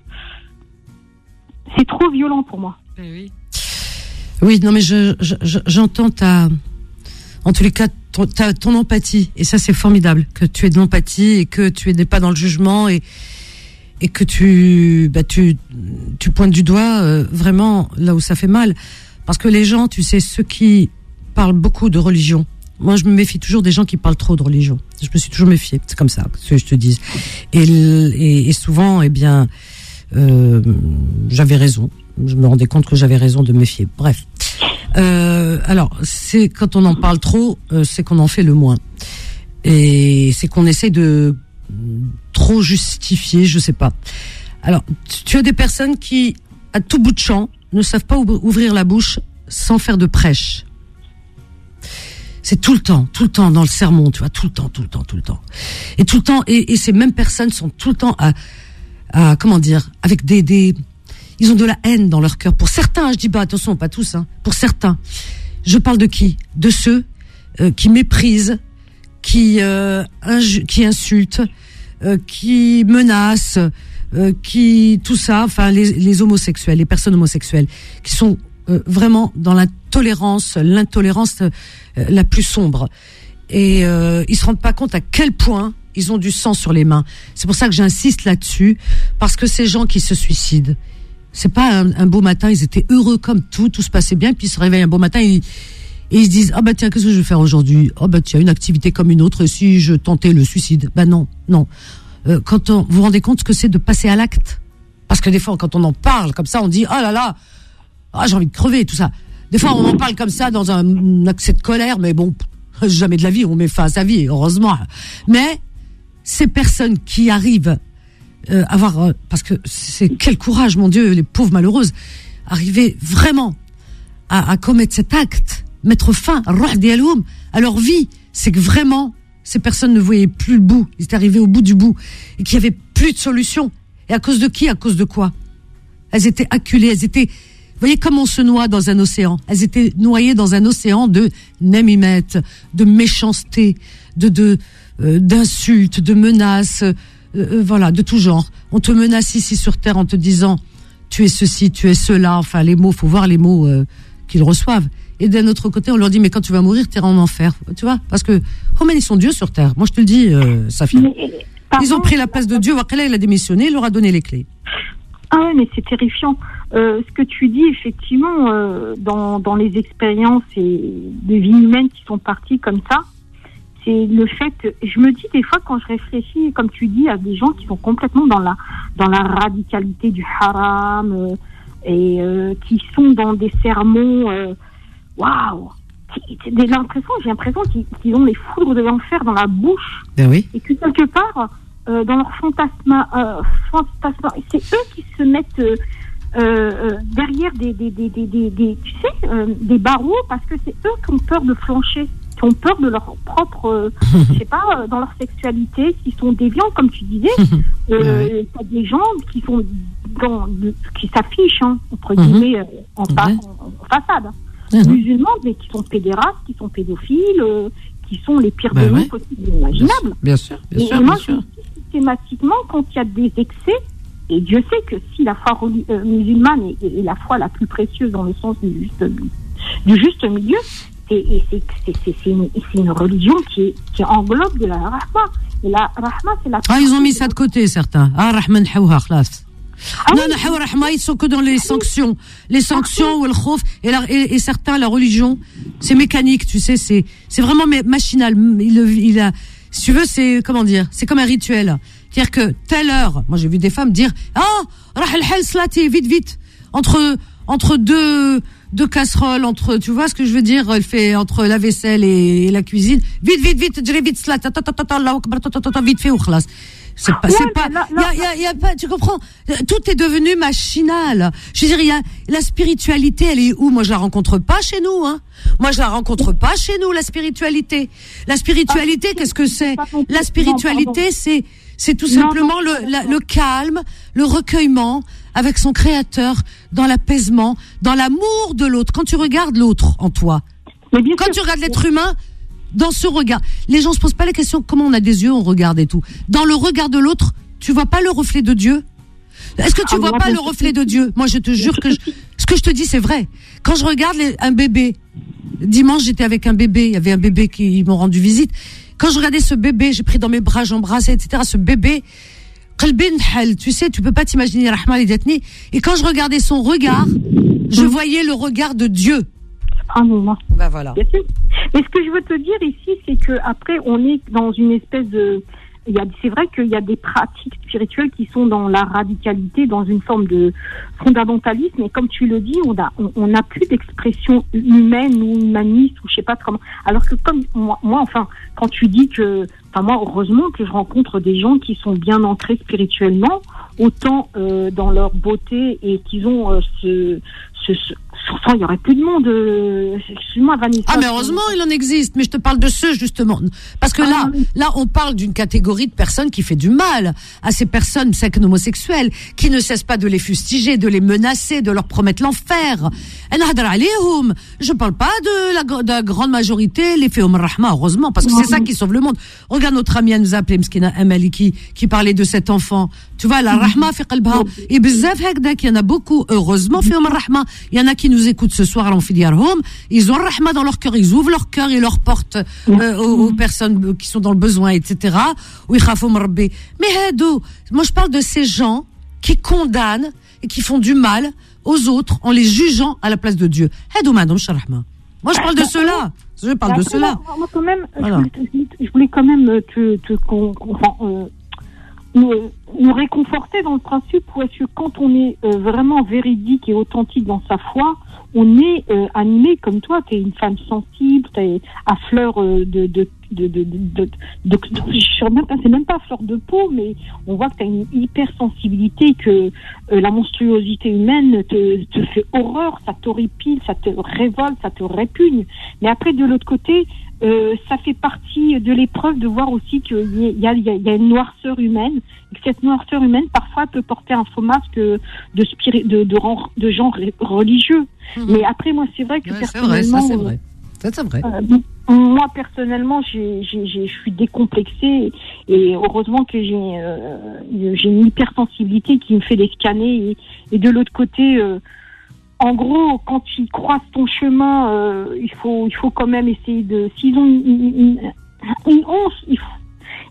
c'est trop violent pour moi. Oui, oui non, mais je, je, je, j'entends ta... En tous les cas, ton, ta, ton empathie. Et ça, c'est formidable, que tu aies de l'empathie et que tu n'es pas dans le jugement et, et que tu, bah, tu, tu pointes du doigt euh, vraiment là où ça fait mal. Parce que les gens, tu sais, ceux qui... parle beaucoup de religion. Moi, je me méfie toujours des gens qui parlent trop de religion. Je me suis toujours méfiée. C'est comme ça, ce que je te dis. Et, et, et souvent, eh bien, euh, j'avais raison. Je me rendais compte que j'avais raison de me méfier. Bref. Euh, alors, c'est quand on en parle trop, euh, c'est qu'on en fait le moins. Et c'est qu'on essaie de trop justifier, je sais pas. Alors, tu as des personnes qui, à tout bout de champ, ne savent pas ouvrir la bouche sans faire de prêche. C'est tout le temps, tout le temps dans le sermon, tu vois, tout le temps, tout le temps, tout le temps. Et tout le temps, et, et ces mêmes personnes sont tout le temps à, à comment dire, avec des, des, ils ont de la haine dans leur cœur. Pour certains, je dis pas, attention, pas tous, hein. Pour certains, je parle de qui ? De ceux euh, qui méprisent, qui, euh, inju- qui insultent, euh, qui menacent, euh, qui tout ça, enfin les, les homosexuels, les personnes homosexuelles, qui sont euh, vraiment dans l'intolérance, l'intolérance euh, la plus sombre. Et euh, ils se rendent pas compte à quel point ils ont du sang sur les mains. C'est pour ça que j'insiste là-dessus, parce que ces gens qui se suicident, c'est pas un, un beau matin, ils étaient heureux comme tout, tout se passait bien, puis ils se réveillent un beau matin et, et ils se disent ah bah tiens, qu'est-ce que je vais faire aujourd'hui ? Ah bah tiens, une activité comme une autre, et si je tentais le suicide ? Bah non, non. Euh, quand on, vous vous rendez compte ce que c'est de passer à l'acte ? Parce que des fois, quand on en parle comme ça, on dit oh là là, ah j'ai envie de crever, tout ça. Des fois, on en parle comme ça dans un accès de colère, mais bon, jamais de la vie, on met fin à sa vie, heureusement. Mais ces personnes qui arrivent euh, à avoir, euh, parce que c'est quel courage, mon Dieu, les pauvres malheureuses, arriver vraiment à, à commettre cet acte, mettre fin à leur vie, c'est que vraiment, ces personnes ne voyaient plus le bout, ils étaient arrivés au bout du bout, et qu'il n'y avait plus de solution. Et à cause de qui ? À cause de quoi ? Elles étaient acculées, elles étaient... Vous voyez comme on se noie dans un océan. Elles étaient noyées dans un océan de namimette, de méchanceté, de, de euh, d'insultes, de menaces, euh, euh, voilà, de tout genre. On te menace ici sur terre en te disant tu es ceci, tu es cela. Enfin, les mots, faut voir les mots euh, qu'ils reçoivent. Et d'un autre côté, on leur dit mais quand tu vas mourir, tu iras en enfer. Tu vois ? Parce que oh mais ils sont Dieu sur terre. Moi, je te le dis, euh, Safia. Ils ont pris la place de Dieu. Wakala, il a démissionné, il leur a donné les clés. Ah ouais, mais c'est terrifiant. Euh, ce que tu dis, effectivement, euh, dans, dans les expériences et de vie humaine qui sont parties comme ça, c'est le fait, je me dis des fois quand je réfléchis, comme tu dis, à des gens qui sont complètement dans la, dans la radicalité du haram euh, et euh, qui sont dans des sermons, waouh, j'ai l'impression, j'ai l'impression qu'ils, qu'ils ont les foudres de l'enfer dans la bouche. Ben oui. Et que quelque part, euh, dans leur fantasma, euh, fantasma, c'est eux qui se mettent euh, euh, derrière des, des, des, des, des, des tu sais, euh, des barreaux, parce que c'est eux qui ont peur de flancher, qui ont peur de leur propre, euh, je sais pas, euh, dans leur sexualité, qui sont déviants, comme tu disais. Euh, ouais. T'as des gens qui sont dans, qui s'affichent, hein, entre guillemets, euh, en, fa- ouais. en, en façade. Mmh. Musulmans, mais qui sont pédérastes, qui sont pédophiles, euh, qui sont les pires ben démons ouais. possibles et imaginables. Bien sûr, bien sûr. Et, bien moi, sûr. je systématiquement, quand il y a des excès, et Dieu sait que si la foi reli- euh, musulmane est, est la foi la plus précieuse dans le sens du juste, du juste milieu, c'est, et c'est, c'est, c'est, c'est, une, c'est une religion qui, qui englobe de la rahma. Et la rahma, c'est la... Ah, ils ont mis ça de côté, certains. Ah, rahman hawha, khlas. Ah non, non, rahma, ils sont que dans les sanctions. Les sanctions, ou le khouf, et, la, et, et certains, la religion, c'est mécanique, tu sais, c'est, c'est vraiment machinal. Il, il a, si tu veux, c'est, comment dire, c'est comme un rituel. C'est-à-dire que, telle heure, moi j'ai vu des femmes dire, ah, rahal hal slati, vite, vite, entre, entre deux, deux casseroles, entre, tu vois ce que je veux dire, elle fait entre la vaisselle et, et la cuisine, vite, vite, vite, je vite, slat, vite fait ou khlas. C'est pas, c'est pas, il y a, y a, y a pas, tu comprends? Tout est devenu machinal. Je veux dire, il y a, la spiritualité, elle est où? Moi, je la rencontre pas chez nous, hein. Moi, je la rencontre pas chez nous, la spiritualité. La spiritualité, qu'est-ce que c'est? La spiritualité, c'est, c'est tout simplement le, la, le calme, le recueillement avec son créateur, dans l'apaisement, dans l'amour de l'autre. Quand tu regardes l'autre en toi, quand tu regardes l'être humain, dans ce regard, les gens se posent pas la question comment on a des yeux, on regarde et tout. Dans le regard de l'autre, tu vois pas le reflet de Dieu? Est-ce que tu ah, vois moi, pas le reflet de Dieu? Moi, je te jure que je, ce que je te dis, c'est vrai. Quand je regarde les, un bébé, dimanche, j'étais avec un bébé, il y avait un bébé qui m'ont rendu visite. Quand je regardais ce bébé, j'ai pris dans mes bras, j'embrassais, et cetera. Ce bébé, tu sais, tu peux pas t'imaginer Rahma Lidatni. Et quand je regardais son regard, je voyais le regard de Dieu. Ah non, non. Ben voilà. Mais ce que je veux te dire ici, c'est que après, on est dans une espèce de... Il y a, c'est vrai qu'il y a des pratiques spirituelles qui sont dans la radicalité, dans une forme de fondamentalisme. Et comme tu le dis, on a, on, on a plus d'expression humaine ou humaniste ou je sais pas comment. Alors que comme moi, moi, enfin, quand tu dis que, enfin moi, heureusement que je rencontre des gens qui sont bien ancrés spirituellement, autant euh, dans leur beauté et qu'ils ont euh, ce, ce, ce Enfin, il y aurait plus de monde. Euh, excuse-moi, Vanessa. Ah, mais heureusement, il en existe. Mais je te parle de ceux, justement. Parce que là, ah, là, on parle d'une catégorie de personnes qui fait du mal à ces personnes homosexuelles, qui ne cessent pas de les fustiger, de les menacer, de leur promettre l'enfer. Je parle pas de la, de la grande majorité, les féom rahma, heureusement, parce que c'est ça qui sauve le monde. Regarde notre amie, elle nous a appelé, Mskina Amali, qui, qui parlait de cet enfant. Tu vois, la rahma fi qalbha. Et bzaf hekdak, il y en a beaucoup. Heureusement, féom rahma. Il y en a qui nous écoutent ce soir à l'Anfiliarhom, ils ont le rahma dans leur cœur, ils ouvrent leur cœur et leur porte euh, aux, aux personnes qui sont dans le besoin, et cetera. Mais hadou, moi je parle de ces gens qui condamnent et qui font du mal aux autres en les jugeant à la place de Dieu. Hadou, madame Sharahma. Moi je parle de cela. Je parle de cela. Moi quand même, voilà. je, voulais, je voulais quand même te, te con, enfin, euh, nous, nous réconforter dans le principe où est-ce que quand on est euh, vraiment véridique et authentique dans sa foi, on est euh, animé comme toi, tu es une femme sensible, tu es à fleur euh, de, de, de, de, de, de, de, de je sais même pas, c'est même pas fleur de peau, mais on voit que tu as une hypersensibilité, que euh, la monstruosité humaine te, te fait horreur, ça t'horripile, ça te révolte, ça te répugne. Mais après, de l'autre côté, Euh, ça fait partie de l'épreuve de voir aussi qu'il y a, il y a, il y a une noirceur humaine, et que cette noirceur humaine parfois peut porter un faux masque de, spiri- de, de, de genre religieux. Mmh. Mais après, moi, c'est vrai que ouais, personnellement... C'est vrai, ça, c'est vrai. Ça, c'est vrai. Euh, moi, personnellement, j'ai, j'ai, j'ai, je suis décomplexée et heureusement que j'ai, euh, j'ai une hypersensibilité qui me fait les scanner et, et de l'autre côté... Euh, En gros, quand ils croisent ton chemin, euh, il faut, il faut quand même essayer de. S'ils ont une, une, une once, il faut,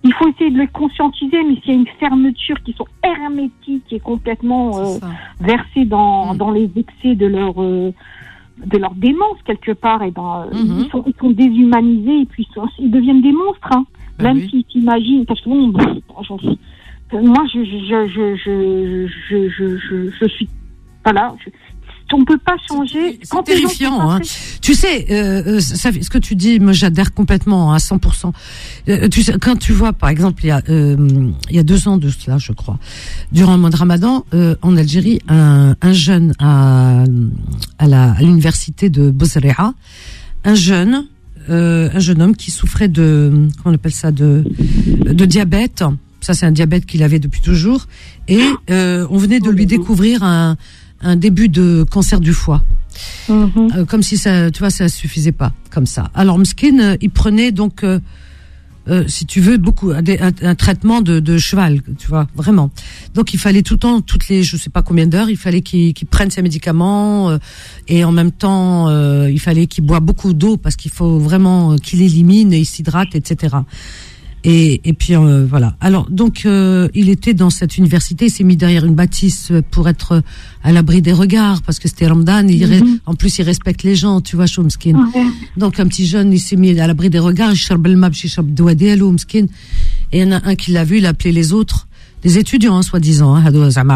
il faut essayer de les conscientiser, mais s'il y a une fermeture qui sont hermétiques et complètement euh, versées dans, mmh. dans les excès de leur, euh, de leur démence quelque part, et dans, mmh. ils, sont, ils sont déshumanisés et puis ils, sont, ils deviennent des monstres, hein. Ben même oui. s'ils s'imaginent, parce que bon, moi je, je, je, je, je, je, je, je suis, voilà, je, on peut pas changer. C'est, c'est terrifiant, hein. Tu sais, euh, ça, ce que tu dis, moi j'adhère complètement à cent pour cent. Euh, tu sais, quand tu vois, par exemple, il y a, euh, il y a deux ans de cela, je crois, durant le mois de Ramadan, euh, en Algérie, un, un jeune à, à, la, à l'université de Bozrea, un jeune, euh, un jeune homme qui souffrait de, comment on appelle ça, de, de diabète. Ça, c'est un diabète qu'il avait depuis toujours, et euh, on venait de lui découvrir un un début de cancer du foie. Mm-hmm. Euh, comme si ça, tu vois, ça suffisait pas, comme ça. Alors, Mskin, euh, il prenait donc, euh, euh, si tu veux, beaucoup, un, un, un traitement de, de cheval, tu vois, vraiment. Donc, il fallait tout le temps, toutes les, je sais pas combien d'heures, il fallait qu'il, qu'il prenne ses médicaments, euh, et en même temps, euh, il fallait qu'il boive beaucoup d'eau, parce qu'il faut vraiment qu'il élimine et il s'hydrate, et cetera. Et, et puis euh, voilà. Alors donc euh, il était dans cette université, il s'est mis derrière une bâtisse pour être à l'abri des regards, parce que c'était Ramadan. Il mm-hmm. re... En plus il respecte les gens, tu vois, Choumskin. Okay. Donc un petit jeune, il s'est mis à l'abri des regards. Il cherbe le map, il cherbe doigt d'elou, Mskin. Et il y en a un qui l'a vu, il a appelé les autres, des étudiants, hein, soi-disant. Hein.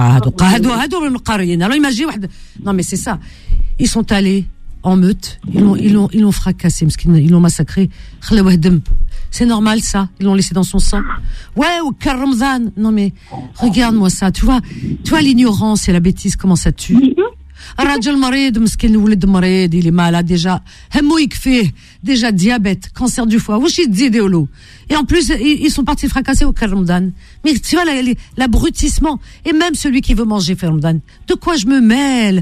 Alors imagine, non mais c'est ça. Ils sont allés en meute, ils l'ont, ils l'ont, ils l'ont fracassé, Mskin, ils l'ont massacré. C'est normal, ça. Ils l'ont laissé dans son sang. Ouais, ou Ramadan. Non, mais, regarde-moi ça. Tu vois, tu vois l'ignorance et la bêtise, comment ça tue. Rajal Marid, Mskin, Ouled Marid, il est malade déjà. Hemouik fait, déjà diabète, cancer du foie. Et en plus, ils sont partis fracasser au Ramadan. Mais tu vois, l'abrutissement. Et même celui qui veut manger Ramadan. De quoi je me mêle?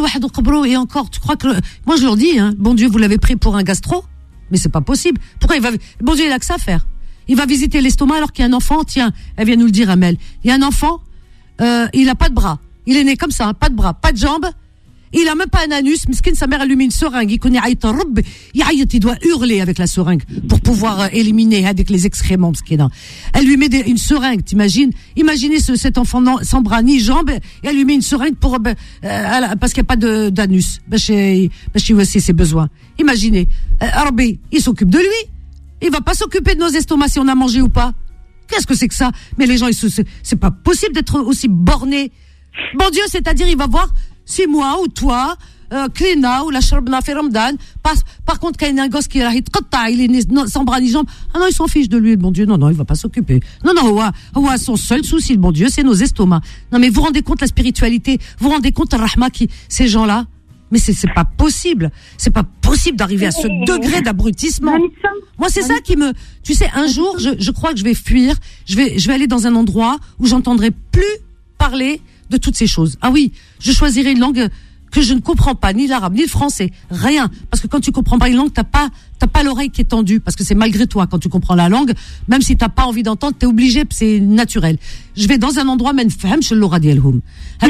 Et encore, tu crois que, moi je leur dis, hein, bon Dieu, vous l'avez pris pour un gastro? Mais c'est pas possible. Pourquoi il va, bon Dieu, il a que ça à faire. Il va visiter l'estomac alors qu'il y a un enfant, tiens, elle vient nous le dire, Amel. Il y a un enfant, euh, il a pas de bras. Il est né comme ça, hein, pas de bras, pas de jambes. Il a même pas un anus. Miskin, sa mère, elle lui met une seringue. Il connaît Aïta Rob. Il doit hurler avec la seringue pour pouvoir euh, éliminer avec les excréments, Miskin. Elle lui met des, une seringue, t'imagines? Imaginez ce, cet enfant non, sans bras ni jambes, et elle lui met une seringue pour, euh, euh, parce qu'il n'y a pas de, d'anus. Ben, chez, ben, chez aussi ses besoins. Imaginez. Euh, Arbi, il s'occupe de lui. Il va pas s'occuper de nos estomacs si on a mangé ou pas. Qu'est-ce que c'est que ça? Mais les gens, ils se, c'est, c'est pas possible d'être aussi bornés. Bon Dieu, c'est-à-dire, il va voir, si moi ou toi, Klina ou la Charbna fait Ramadan, par contre, quand il y a un gosse qui est il est né sans bras ni jambes, ah non, il s'en fiche de lui, le bon Dieu, non, non, il va pas s'occuper. Non, non, ouah, ouah, son seul souci, le bon Dieu, c'est nos estomacs. Non, mais vous vous rendez compte la spiritualité, vous vous rendez compte la rahma qui, ces gens-là? Mais c'est, c'est pas possible. C'est pas possible d'arriver à ce degré d'abrutissement. Moi, c'est ça qui me, tu sais, un jour, je, je crois que je vais fuir, je vais, je vais aller dans un endroit où j'entendrai plus parler de toutes ces choses. Ah oui, je choisirai une langue que je ne comprends pas, ni l'arabe, ni le français, rien. Parce que quand tu comprends pas une langue, t'as pas, t'as pas l'oreille qui est tendue, parce que c'est malgré toi, quand tu comprends la langue, même si t'as pas envie d'entendre, t'es obligé, c'est naturel. Je vais dans un endroit, men fahem, je l'aura dit elhoum. Ah,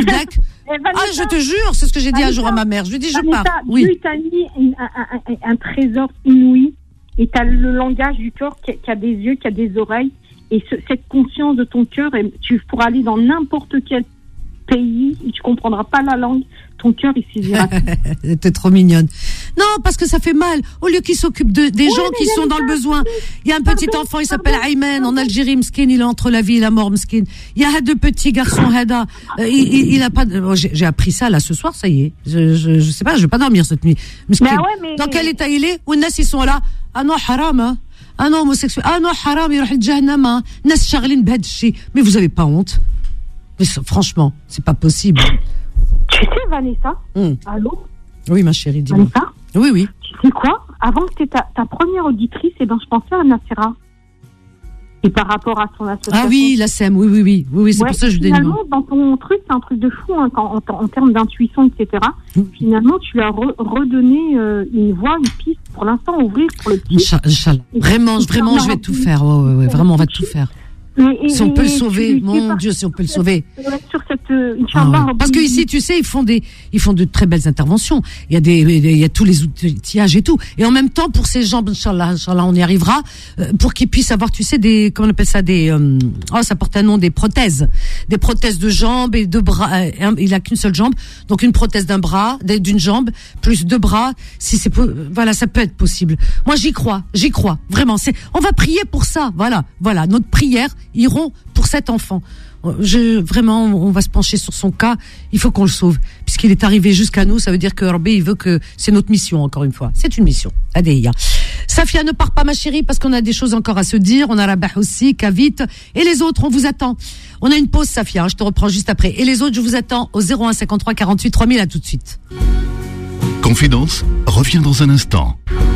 je te jure, c'est ce que j'ai dit un jour à ma mère. Je lui ai dit, je pars. Oui. Dieu t'a mis un, un, un, un trésor inouï, et t'as le langage du cœur qui a, qui a des yeux, qui a des oreilles, et ce, cette conscience de ton cœur, tu pourras aller dans n'importe quel pays, et tu comprendras pas la langue, ton cœur il saisira. T'es trop mignonne. Non, parce que ça fait mal. Au lieu qu'ils s'occupent de, des ouais, gens qui sont dans le besoin. Il y a un petit pardon, enfant, il s'appelle Ayman, en Algérie, Mskin, il est entre la vie et la mort, Mskin. Il y a deux petits garçons, Hada. Euh, il, il, il a pas de, j'ai, j'ai appris ça, là, ce soir, ça y est. Je, je, je sais pas, je vais pas dormir cette nuit. Mskin. Mais ouais, mais... Dans quel état il est? Ou Nas, ils sont là. Ah non, haram, hein. Ah non, homosexuel. Ah non, haram, il râle jahannam, hein. Nas, charlin, bhadchi. Mais vous avez pas honte? Mais franchement, c'est pas possible. Tu sais, Vanessa, mm. Allô? Oui, ma chérie, dis-moi. Vanessa? Oui, oui. Tu sais quoi? Avant que tu aies ta, ta première auditrice, eh ben, je pensais à Nassera. Et par rapport à son association. Ah oui, la S E M, oui, oui, oui. Oui, oui, c'est ouais, pour ça que je finalement, dans ton truc, c'est un truc de fou, hein, en, en, en termes d'intuition, et cetera. Mm. Finalement, tu as re, redonné euh, une voie, une piste, pour l'instant, ouvrir pour le petit. Inch'Allah. Vraiment, vraiment, je vais tout faire. Ouais, ouais, ouais, vraiment, on va tout faire. Et, si on peut le sauver, mon Dieu, si on peut le sauver. Sur cette, euh, Inch'Allah, ah, parce que ici, tu sais, ils font des, ils font de très belles interventions. Il y a des, il y a tous les outillages et tout. Et en même temps, pour ces jambes, Inch'Allah, Inch'Allah, on y arrivera, euh, pour qu'ils puissent avoir, tu sais, des, comment on appelle ça, des, euh, oh, ça porte un nom, des prothèses, des prothèses de jambes et de bras. Euh, il a qu'une seule jambe, donc une prothèse d'un bras, d'une jambe, plus deux bras. Si c'est, voilà, ça peut être possible. Moi, j'y crois, j'y crois, vraiment. C'est, on va prier pour ça. Voilà, voilà, notre prière iront pour cet enfant. Je, vraiment, on va se pencher sur son cas. Il faut qu'on le sauve, puisqu'il est arrivé jusqu'à nous. Ça veut dire que Rabbi, il veut que c'est notre mission. Encore une fois, c'est une mission. Adéia. Safia, ne part pas, ma chérie, parce qu'on a des choses encore à se dire. On a Rabah aussi, Kavit, et les autres. On vous attend. On a une pause, Safia. Hein, je te reprends juste après. Et les autres, je vous attends au zéro un cinquante-trois quarante-huit trois mille. À tout de suite. Confidence revient dans un instant.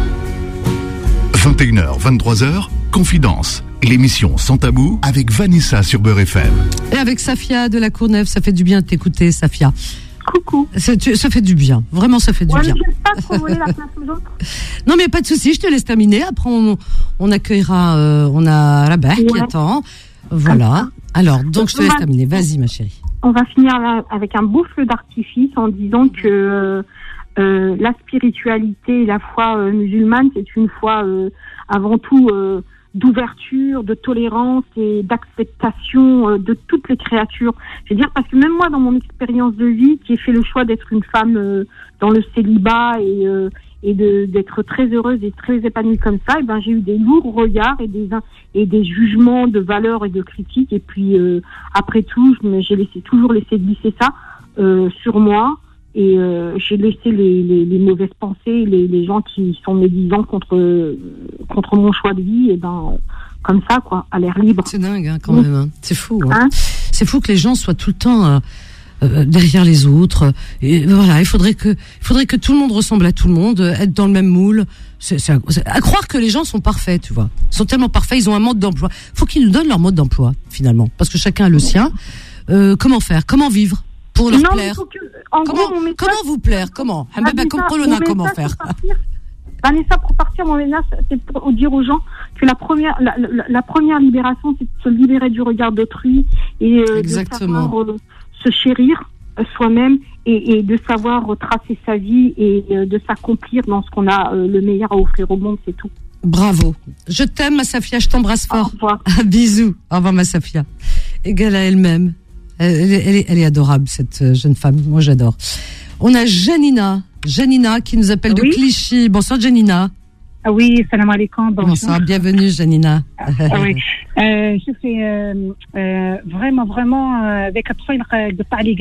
vingt et une heures, vingt-trois heures, Confidence, l'émission Sans Tabou avec Vanessa sur Beurre F M. Et avec Safia de la Courneuve, ça fait du bien de t'écouter, Safia. Coucou. Ça, tu, ça fait du bien, vraiment ça fait du ouais, bien. Je ne pas trop voler la place aux autres. Non mais pas de souci, je te laisse terminer. Après on, on accueillera, euh, on a Rabah ouais. qui attend. Voilà. Alors donc je te laisse terminer. Vas-y ma chérie. On va finir là avec un beau feu d'artifice en disant que euh, la spiritualité et la foi euh, musulmane, c'est une foi euh, avant tout euh, d'ouverture, de tolérance et d'acceptation euh, de toutes les créatures. Je veux dire, parce que même moi, dans mon expérience de vie, qui ai fait le choix d'être une femme euh, dans le célibat et, euh, et de, d'être très heureuse et très épanouie comme ça, et ben j'ai eu des lourds regards et des, et des jugements de valeurs et de critiques. Et puis, euh, après tout, je me, j'ai laissé, toujours laissé glisser ça euh, sur moi. Et euh, j'ai laissé les, les, les mauvaises pensées, les, les gens qui sont médisants contre contre mon choix de vie, et ben comme ça quoi, à l'air libre. C'est dingue hein, quand même. Hein. C'est fou. Hein. Hein c'est fou que les gens soient tout le temps euh, euh, derrière les autres. Et voilà, il faudrait que il faudrait que tout le monde ressemble à tout le monde, être dans le même moule. C'est, c'est, à, c'est à croire que les gens sont parfaits, tu vois. Ils sont tellement parfaits, ils ont un mode d'emploi. Faut qu'ils nous donnent leur mode d'emploi finalement, parce que chacun a le sien. Euh, comment faire? Comment vivre? Pour leur non, plaire. Que, en comment, gros, message, comment vous plaire? Comment? Vanessa, comment faire? Vanessa, pour partir, mon message, c'est pour dire aux gens que la première, la, la, la première libération, c'est de se libérer du regard d'autrui et euh, de savoir euh, se chérir euh, soi-même et, et de savoir retracer sa vie et euh, de s'accomplir dans ce qu'on a euh, le meilleur à offrir au monde, c'est tout. Bravo. Je t'aime, ma Safia, je t'embrasse fort. Au revoir. Bisous. Au revoir, ma Safia. Égale à elle-même. Elle est, elle, est, elle est adorable, cette jeune femme. Moi, j'adore. On a Janina. Janina qui nous appelle oui. de Clichy. Bonsoir, Janina. Ah oui, salam alaikum. Bonjour. Bonsoir, bienvenue, Janina. Ah oui. Euh, je fais euh, euh, vraiment, vraiment avec de parler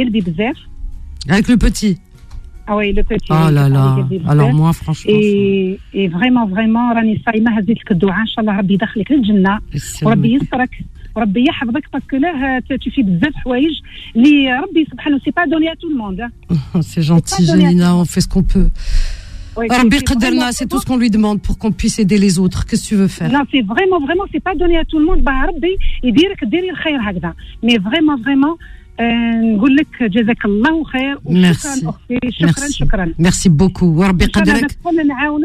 avec le petit. Ah oui, le petit. Oh là là. Alors moi, franchement. Et, et vraiment, vraiment, راني صايمة هزيت لك الدعاء إن شاء الله ربي يدخلك للجنة وربي يسترك وربي يحفظك باسكو لا تفي بزاف حوايج اللي ربي سبحانه سي با دوني à tout le monde. C'est gentil, Janina, on fait ce qu'on peut. Oui, Rabbi Qadarna, c'est tout ce qu'on lui demande pour qu'on puisse aider les autres. Qu'est-ce que tu veux faire? Non, c'est vraiment, vraiment, c'est pas donné à tout le monde. Bah, Rabbi, يديرك ديري الخير هكذا. Mais vraiment, vraiment. نقول لك جزاك الله خير وشكرا اختي شكرا شكرا ميرسي بوكو وربي يقدرك نعاونوا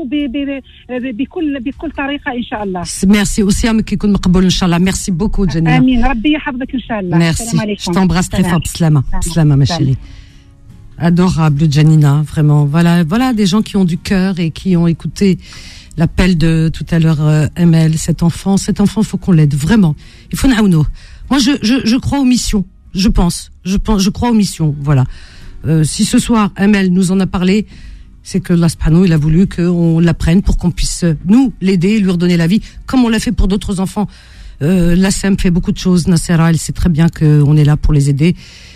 بكل بكل طريقه ان شاء الله ميرسي وصيامك يكون مقبول ان شاء الله ميرسي بوكو جنينه امين ربي يحفظك ان شاء الله السلام عليكم je t'embrasse très fort بسلامه بسلامه ma chérie adorable Janina vraiment voilà voilà des gens qui ont du cœur et qui ont écouté l'appel de tout à l'heure euh, M L cet enfant cet enfant il faut qu'on l'aide vraiment il faut naouno moi je je je crois aux missions. Je pense, je pense, je crois aux missions, voilà. Euh, si ce soir, Amel nous en a parlé, c'est que Allah subhanahu, il a voulu qu'on l'apprenne pour qu'on puisse, nous, l'aider, lui redonner la vie, comme on l'a fait pour d'autres enfants. Euh, la S E M fait beaucoup de choses, Nassera, elle sait très bien qu'on est là pour les aider.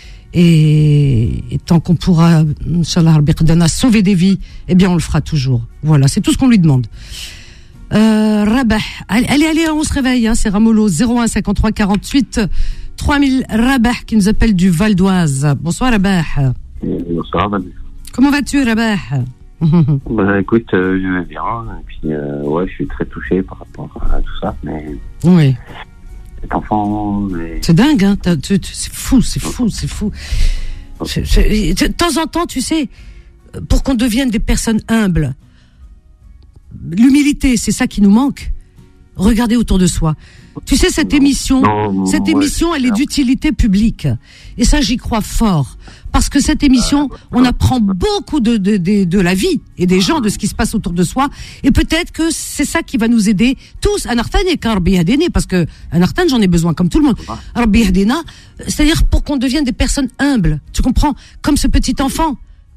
Et, et tant qu'on pourra, Inch'Allah, sauver des vies, eh bien, on le fera toujours. Voilà, c'est tout ce qu'on lui demande. Euh, Rabah, allez, allez, on se réveille, hein, c'est Ramolo, zéro un cinquante-trois quarante-huit trois mille, Rabah qui nous appelle du Val d'Oise. Bonsoir Rabah. Bonsoir Vanessa. Comment vas-tu Rabah? Bah écoute, euh, je vais bien, et puis euh, ouais, je suis très touché par rapport à tout ça, mais... Oui. Cet enfant... Mais... C'est dingue, hein, tu, tu, c'est fou, c'est fou, c'est fou. C'est, c'est, de temps en temps, tu sais, pour qu'on devienne des personnes humbles, l'humilité, c'est ça qui nous manque. Regardez autour de soi. Tu sais, cette non, émission, non, cette ouais, émission, elle est d'utilité publique. Et ça, j'y crois fort. Parce que cette émission, euh, on apprend beaucoup de, de, de, de la vie et des gens, de ce qui se passe autour de soi. Et peut-être que c'est ça qui va nous aider tous. Un artan et Rabbi Yahdina, parce que un artan, j'en ai besoin comme tout le monde. Rabbi Yahdina, c'est-à-dire pour qu'on devienne des personnes humbles. Tu comprends? Comme ce petit enfant.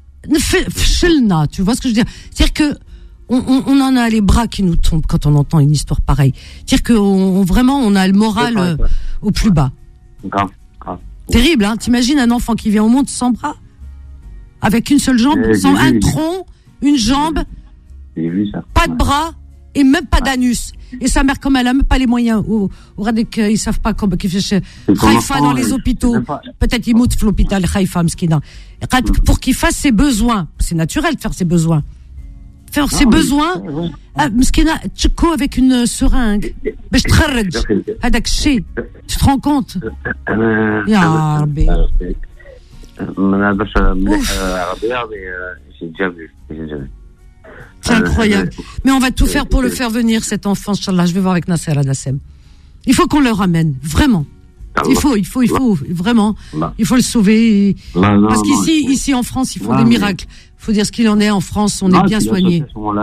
Tu vois ce que je veux dire? C'est-à-dire que on, on, on en a les bras qui nous tombent quand on entend une histoire pareille. C'est-à-dire que on, vraiment, on a le moral euh, au plus bas. Grave, grave. Terrible, hein? T'imagines un enfant qui vient au monde sans bras, avec une seule jambe, j'ai sans vu, un j'ai tronc, une jambe, j'ai vu ça. pas de bras et même pas d'anus. Et sa mère, comme elle a même pas les moyens, ou ils savent pas comment qu'ils font Haïfa dans les hôpitaux. Peut-être il moute l'hôpital Haïfa, mskina. Pour qu'il fasse ses besoins, c'est naturel de faire ses besoins. Faire ses besoins, mskina, tchiko avec une seringue. باش تخرج هذاك الشيء. Tu te rends compte? يا ربي. ما نقدرش عربية j'ai déjà vu, j'ai déjà vu. C'est incroyable. Mais on va tout faire pour le faire venir, cet enfant, Inch'Allah. Je vais voir avec Nasser Adassem. Il faut qu'on le ramène, vraiment. Il faut, il faut, il faut, vraiment. Il faut le sauver. Parce qu'ici, ici en France, ils font des miracles. Il faut dire ce qu'il en est en France, on est bien soigné.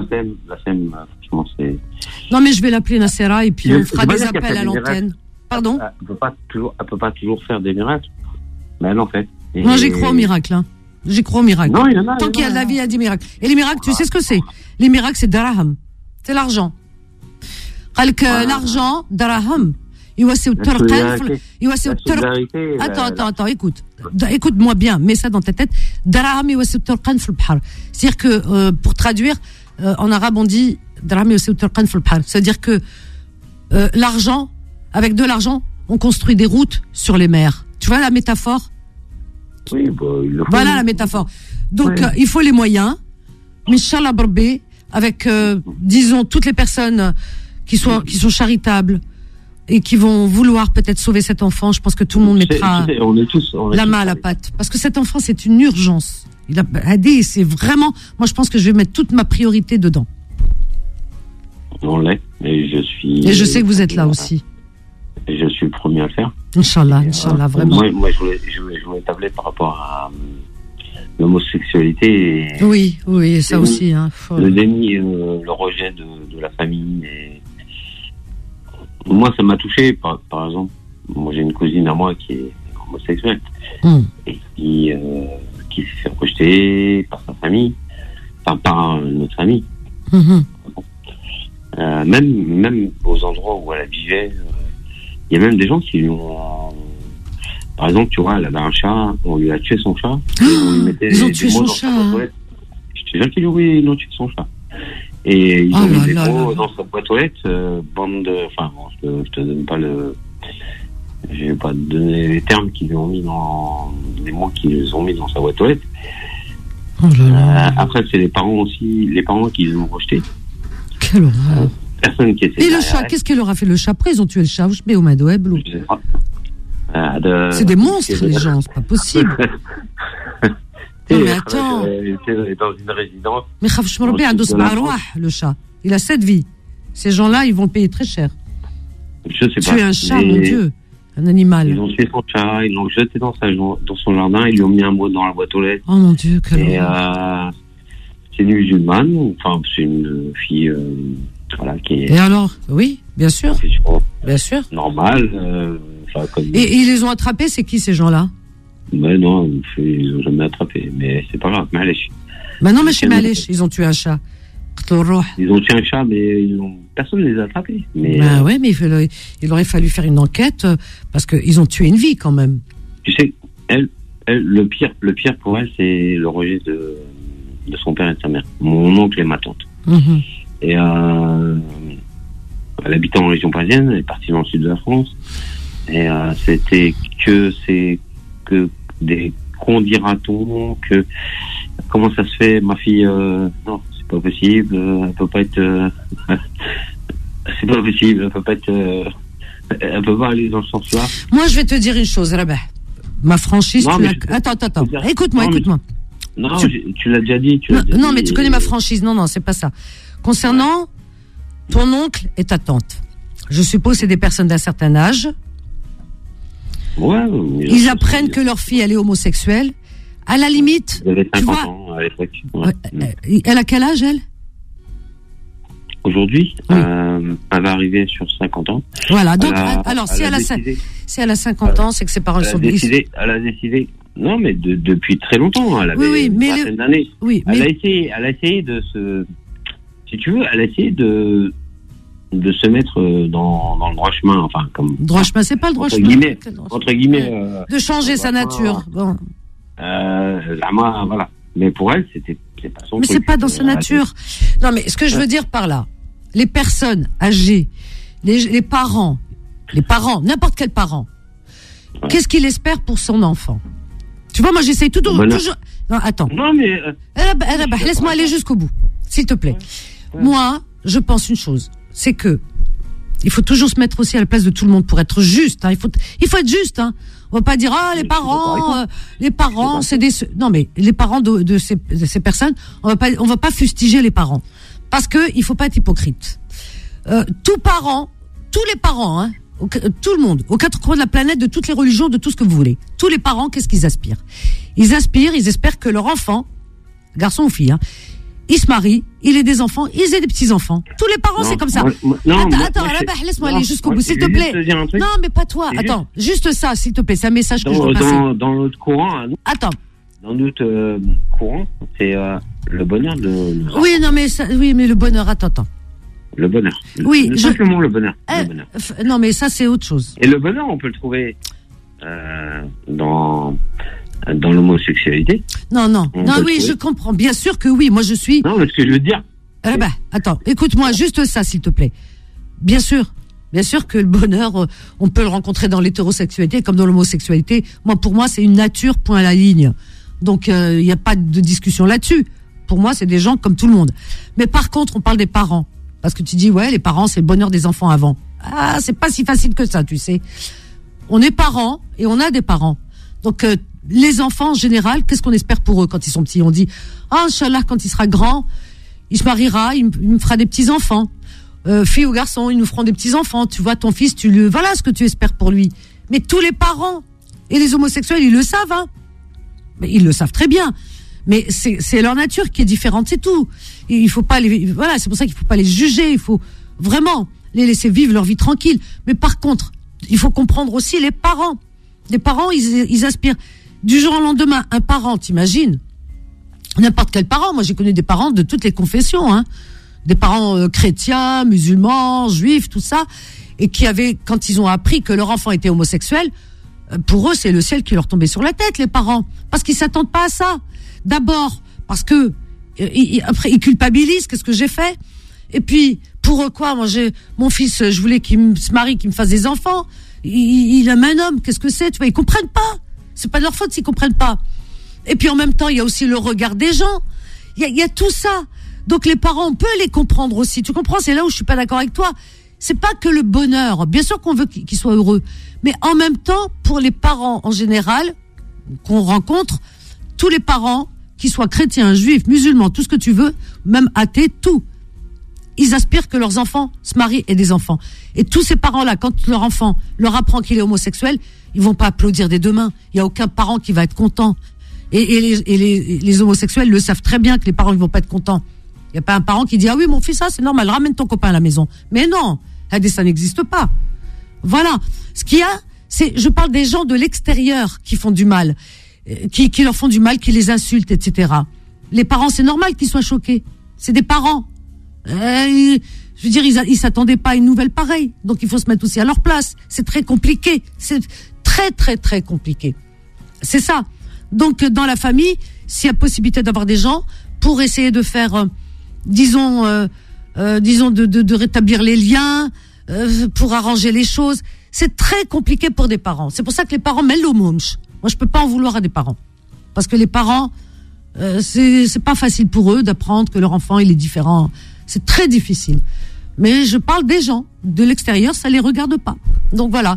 Non, mais je vais l'appeler Nassera et puis on fera des appels à l'antenne. Pardon? Elle peut pas toujours, elle peut pas toujours faire des miracles. Mais elle en fait. Moi, j'y crois au miracle, hein. J'y crois au miracle. Non, il y en a, tant qu'il y a de la vie, il y a des miracles. Et les miracles, tu sais ce que c'est? Les miracles, c'est daraham. C'est l'argent. L'argent, daraham. Attends, attends, attends, écoute. Écoute-moi bien, mets ça dans ta tête. Daraham c'est-à-dire que, euh, pour traduire, euh, en arabe, on dit daraham c'est-à-dire que euh, l'argent, avec de l'argent, on construit des routes sur les mers. Tu vois la métaphore? Oui, bah, il le faut. Voilà la métaphore. Donc, ouais. euh, il faut les moyens. Inch'Allah Barbé, avec, euh, disons, toutes les personnes qui sont, qui sont charitables et qui vont vouloir peut-être sauver cet enfant. Je pense que tout le monde mettra c'est, c'est, on est tous, on est la tous main à la pâte. Parce que cet enfant, c'est une urgence. Il a aidé, c'est vraiment, moi, je pense que je vais mettre toute ma priorité dedans. On l'est, et je suis. Et je sais que vous êtes là aussi. Et je suis le premier à le faire. Inch'Allah, Inch'Allah, euh, vraiment. Moi, moi je, voulais, je, voulais, je voulais t'appeler par rapport à euh, l'homosexualité. Et, oui, oui, ça aussi. Hein, faut... Le déni, euh, le rejet de, de la famille. Et... Moi, ça m'a touché, par, par exemple. Moi, j'ai une cousine à moi qui est homosexuelle. Mm. Et qui, euh, qui s'est fait rejeter par sa famille. Enfin, par notre famille. Mm-hmm. Euh, même, même aux endroits où elle vivait. Euh, Il y a même des gens qui lui ont... Par exemple, tu vois, elle avait un chat, on lui a tué son chat. Oh, on lui mettait ils ont tué son chat. Je te jure qu'ils oui, ils ont tué son chat. Et ils oh ont là mis des là mots là. dans sa boîte aux lettres, euh, bande de... Enfin, bon, je, te, je te donne pas le... Je vais pas te donner les termes qu'ils lui ont mis dans... Les mots qu'ils ont mis dans sa boîte aux lettres. Oh là là. Euh, après, c'est les parents aussi, les parents qui les ont rejetés. Quelle horreur. Personne qui Et le chat, qu'est-ce qu'elle leur a fait le chat? Après, ils ont tué le chat. Je mets au Madoueb. Euh, de... C'est des monstres, les gens, c'est pas possible. Non, mais attends. J'étais dans une résidence. Mais le chat. Il a sept vies. Ces gens-là, ils vont le payer très cher. Je sais pas. Tuer un chat, mon Dieu. Un animal. Ils ont tué son chat, ils l'ont jeté dans, sa, dans son jardin, ils lui ont mis un mot dans la boîte aux lettres. Oh mon Dieu, quelle Et euh, c'est une musulmane, enfin, c'est une fille. Euh, Voilà, qui est, et alors? Oui, bien sûr. Bien sûr. Normal. Euh, comme... et, et ils les ont attrapés, c'est qui ces gens-là? Ben non, ils n'ont jamais attrapé. Mais c'est pas grave, Malèche. Ben non, mais chez Malèche, ils ont tué un chat. Ils ont tué un chat, mais ils ont... personne ne les a attrapés. Mais, ben euh... ouais, mais il, il aurait fallu faire une enquête parce qu'ils ont tué une vie quand même. Tu sais, elle, elle, le pire, le pire pour elle, c'est le rejet de, de son père et de sa mère. Mon oncle et ma tante. Mm-hmm. Et euh, elle habitait en région parisienne, elle est partie dans le sud de la France. Et euh, c'était que c'est que des qu'on dira-t-on que comment ça se fait, ma fille euh, non, c'est pas possible, elle peut pas être euh, c'est pas possible, elle peut pas être euh, elle peut pas aller dans ce sens-là. Moi, je vais te dire une chose, Rabah. Ma franchise, non, tu l'as... je... Attends, attends, attends. Écoute-moi, non, écoute-moi. Non, tu, tu l'as déjà dit. Tu non, l'as déjà non dit, mais tu connais ma franchise. Non, non, c'est pas ça. Concernant ton oncle et ta tante, Je suppose que c'est des personnes d'un certain âge. Ouais. Ils apprennent que leur fille, elle est homosexuelle. À la limite, elle avait tu vois, ans à l'époque. Ouais. Elle a quel âge, elle? Aujourd'hui, oui. euh, elle va arriver sur cinquante ans. Voilà, donc, a, alors, elle si, a elle a, décidé, si elle a cinquante ans, c'est que ses parents elle sont... A décidé, elle a décidé, non, mais de, depuis très longtemps, elle avait oui, oui, mais une vingtaine le... d'années. Oui, elle, mais... a essayé, elle a essayé de se... Si tu veux, elle a essayé de, de se mettre dans, dans le droit chemin, enfin, comme... Droit chemin, c'est pas le droit entre chemin. Guillemets, entre guillemets... Euh, de changer sa nature, bon. Euh, la main, voilà. Mais pour elle, c'était... C'est pas son mais truc, c'est pas dans sa nature. Non, mais ce que je veux dire par là, les personnes âgées, les, les parents, les parents, n'importe quel parent, ouais. Qu'est-ce qu'il espère pour son enfant? Tu vois, moi j'essaye tout, toujours... Voilà. toujours... Non, attends. Non, mais... Euh, laisse-moi aller jusqu'au bout, s'il te plaît. Ouais. Ouais. Moi, je pense une chose, c'est que il faut toujours se mettre aussi à la place de tout le monde pour être juste. Hein. Il faut, il faut être juste. Hein. On va pas dire ah les parents, euh, les parents, c'est des non mais les parents de, de, ces, de ces personnes, on va pas, on va pas fustiger les parents parce que il faut pas être hypocrite. Euh, tous parents, tous les parents, hein, au, tout le monde, aux quatre coins de la planète, de toutes les religions, de tout ce que vous voulez, tous les parents, qu'est-ce qu'ils aspirent? Ils aspirent, ils espèrent que leur enfant, garçon ou fille, hein, il se marie, il ait des enfants, ils aient des petits-enfants. Tous les parents, non, c'est comme ça. Moi, moi, non, attends, moi, attends, moi, là, laisse-moi non, aller jusqu'au moi, bout, s'il te plaît. Te non, mais pas toi. Attends, juste... juste ça, s'il te plaît. C'est un message dans, que je veux passer. Dans, dans notre courant, hein, attends. Dans notre euh, courant, c'est euh, le bonheur de... Oui, non, mais ça, oui, mais le bonheur, attends, attends. Le bonheur. Oui, le, je... simplement le bonheur. Eh, le bonheur. F... Non, mais ça, c'est autre chose. Et le bonheur, on peut le trouver euh, dans... dans l'homosexualité. Non, non, non, oui, je comprends. Bien sûr que oui, moi je suis... Non, mais ce que je veux dire... Eh ben, attends, écoute-moi, juste ça, s'il te plaît. Bien sûr, bien sûr que le bonheur, on peut le rencontrer dans l'hétérosexualité comme dans l'homosexualité. Moi, pour moi, c'est une nature, point à la ligne. Donc, il euh, n'y a pas de discussion là-dessus. Pour moi, c'est des gens comme tout le monde. Mais par contre, on parle des parents. Parce que tu dis, ouais, les parents, c'est le bonheur des enfants avant. Ah, c'est pas si facile que ça, tu sais. On est parents et on a des parents. Donc... Euh, les enfants en général, qu'est-ce qu'on espère pour eux quand ils sont petits? On dit ah, Inch'Allah, quand il sera grand, il se mariera, il, il me fera des petits enfants. Euh, fille ou garçon, ils nous feront des petits enfants. Tu vois, ton fils, tu le, voilà ce que tu espères pour lui. Mais tous les parents et les homosexuels, ils le savent, hein. Mais ils le savent très bien. Mais c'est, c'est leur nature qui est différente, c'est tout. Et il faut pas les, voilà, c'est pour ça qu'il faut pas les juger. Il faut vraiment les laisser vivre leur vie tranquille. Mais par contre, il faut comprendre aussi les parents. Les parents, ils, ils aspirent. Du jour au lendemain, un parent, t'imagines, n'importe quel parent, moi j'ai connu des parents de toutes les confessions, hein, des parents euh, chrétiens, musulmans, juifs, tout ça, et qui avaient, quand ils ont appris que leur enfant était homosexuel, euh, pour eux c'est le ciel qui leur tombait sur la tête, les parents, parce qu'ils s'attendent pas à ça. D'abord, parce que, euh, ils, après ils culpabilisent, qu'est-ce que j'ai fait? Et puis, pour eux quoi, moi j'ai, mon fils, je voulais qu'il me, se marie, qu'il me fasse des enfants, il, il aime un homme, qu'est-ce que c'est? Tu vois, ils comprennent pas. C'est pas de leur faute s'ils comprennent pas. Et puis en même temps, il y a aussi le regard des gens. Il y a, il y a tout ça. Donc les parents, on peut les comprendre aussi. Tu comprends? C'est là où je suis pas d'accord avec toi. C'est pas que le bonheur. Bien sûr qu'on veut qu'ils soient heureux. Mais en même temps, pour les parents en général, qu'on rencontre, tous les parents, qu'ils soient chrétiens, juifs, musulmans, tout ce que tu veux, même athées, tout. Ils aspirent que leurs enfants se marient et des enfants. Et tous ces parents-là, quand leur enfant leur apprend qu'il est homosexuel, ils vont pas applaudir des deux mains. Il y a aucun parent qui va être content. Et, et, les, et les, les homosexuels le savent très bien que les parents ne vont pas être contents. Il y a pas un parent qui dit ah oui mon fils ça c'est normal, ramène ton copain à la maison. Mais non, ça n'existe pas. Voilà. Ce qu'il y a, c'est je parle des gens de l'extérieur qui font du mal, qui, qui leur font du mal, qui les insultent, et cetera. Les parents c'est normal qu'ils soient choqués. C'est des parents. Euh, je veux dire, ils, ils s'attendaient pas à une nouvelle pareille. Donc il faut se mettre aussi à leur place. C'est très compliqué. C'est très, très, très compliqué. C'est ça. Donc dans la famille, s'il y a possibilité d'avoir des gens pour essayer de faire, euh, disons, euh, euh, disons de, de, de rétablir les liens, euh, pour arranger les choses, c'est très compliqué pour des parents. C'est pour ça que les parents mêlent le momch. Moi, je peux pas en vouloir à des parents. Parce que les parents, euh, c'est, c'est pas facile pour eux d'apprendre que leur enfant, il est différent. C'est très difficile. Mais je parle des gens. De l'extérieur, ça les regarde pas. Donc voilà.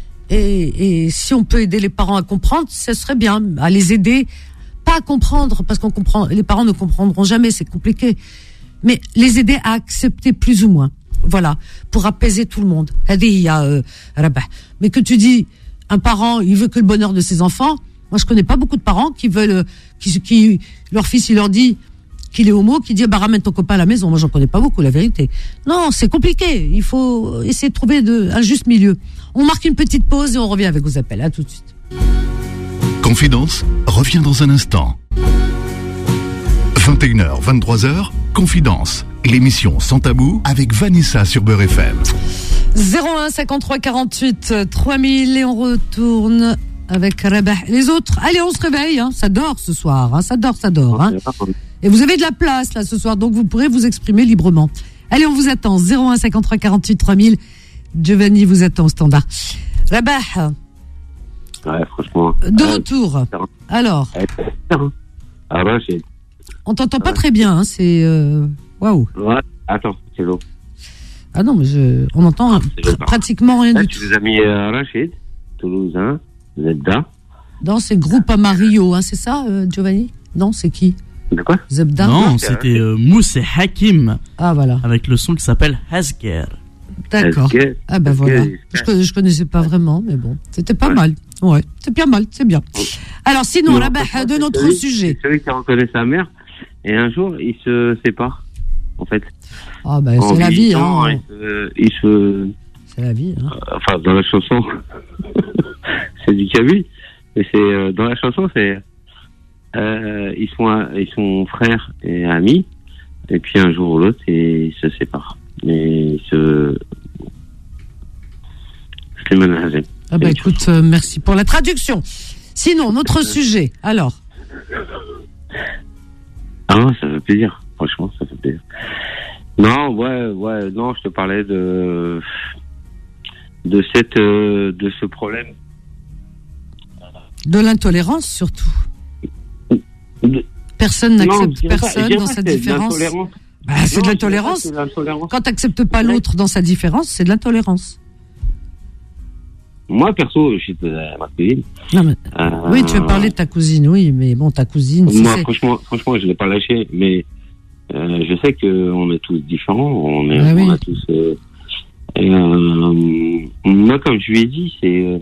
Et, et si on peut aider les parents à comprendre, ce serait bien. À les aider, pas à comprendre, parce qu'on comprend, les parents ne comprendront jamais, c'est compliqué. Mais les aider à accepter plus ou moins. voilà, pour apaiser tout le monde. Euh, Mais que tu dis, un parent, il veut que le bonheur de ses enfants. Moi, je connais pas beaucoup de parents qui veulent, qui, qui leur fils, il leur dit qu'il est homo, qui dit bah ramène ton copain à la maison. Moi, j'en connais pas beaucoup, la vérité. Non, c'est compliqué. Il faut essayer de trouver de, un juste milieu. On marque une petite pause et on revient avec vos appels. À tout de suite. Confidence revient dans un instant. vingt et une heures, vingt-trois heures, Confidence, l'émission sans tabou avec Vanessa sur Beurre F M. zéro un cinquante-trois quarante-huit trois mille et on retourne avec Rabah. Les autres, allez, on se réveille, hein. Ça dort ce soir, hein. Ça dort, ça dort. Hein. Et vous avez de la place là ce soir, donc vous pourrez vous exprimer librement. Allez, on vous attend. zéro un cinquante-trois quarante-huit trois mille. Giovanni vous attend au standard. Rabah. Ouais, franchement. De retour. Euh, Alors. Ah, Rachid. On t'entend pas très bien, hein, c'est waouh. Wow. Ouais, attends, c'est l'eau. Ah non, mais je, on entend ah, pr- pratiquement rien là, du tu tout. Tu vous as mis euh, Rachid, Toulousain, Zebda. Non, c'est groupe Amarillo, hein, c'est ça, euh, Giovanni? Non, c'est qui? De quoi? Zebda. Non, c'était euh, Mousse et Hakim. Ah voilà. Avec le son qui s'appelle Hasger. D'accord. Hasger. Ah ben voilà. Je, je connaissais pas vraiment, mais bon, c'était pas ouais. mal. Ouais, c'est bien mal, c'est bien. Alors sinon, non, là-bas, de notre celui, sujet. C'est celui qui reconnaît sa mère. Et un jour, ils se séparent, en fait. Ah, ben, c'est la vie, hein. Ils se, ils se... C'est la vie, hein. Euh, enfin, dans la chanson, c'est du Kaby. Mais c'est, euh, dans la chanson, c'est, euh, ils sont, ils sont frères et amis. Et puis, un jour ou l'autre, ils se séparent. Mais ils se, c'est menacé. Ah, bah, écoute, euh, merci pour la traduction. Sinon, notre sujet, alors. Ah non, ça fait plaisir. Franchement, ça fait plaisir. Non, ouais, ouais, non, je te parlais de de cette euh, de ce problème. De l'intolérance surtout. De... Personne n'accepte non, personne pas, dans sa différence. Bah, c'est non, de l'intolérance. C'est de l'intolérance. Quand tu n'acceptes pas l'autre dans sa différence, c'est de l'intolérance. Moi, perso, je suis euh, ma cousine. Non, mais, euh, oui, tu veux parler de ta cousine, oui, mais bon, ta cousine... Moi, si franchement, franchement, je ne l'ai pas lâché, mais euh, je sais qu'on est tous différents, on, est, ah, on oui. a tous... Euh, et, euh, moi, comme je lui ai dit, c'est... Euh,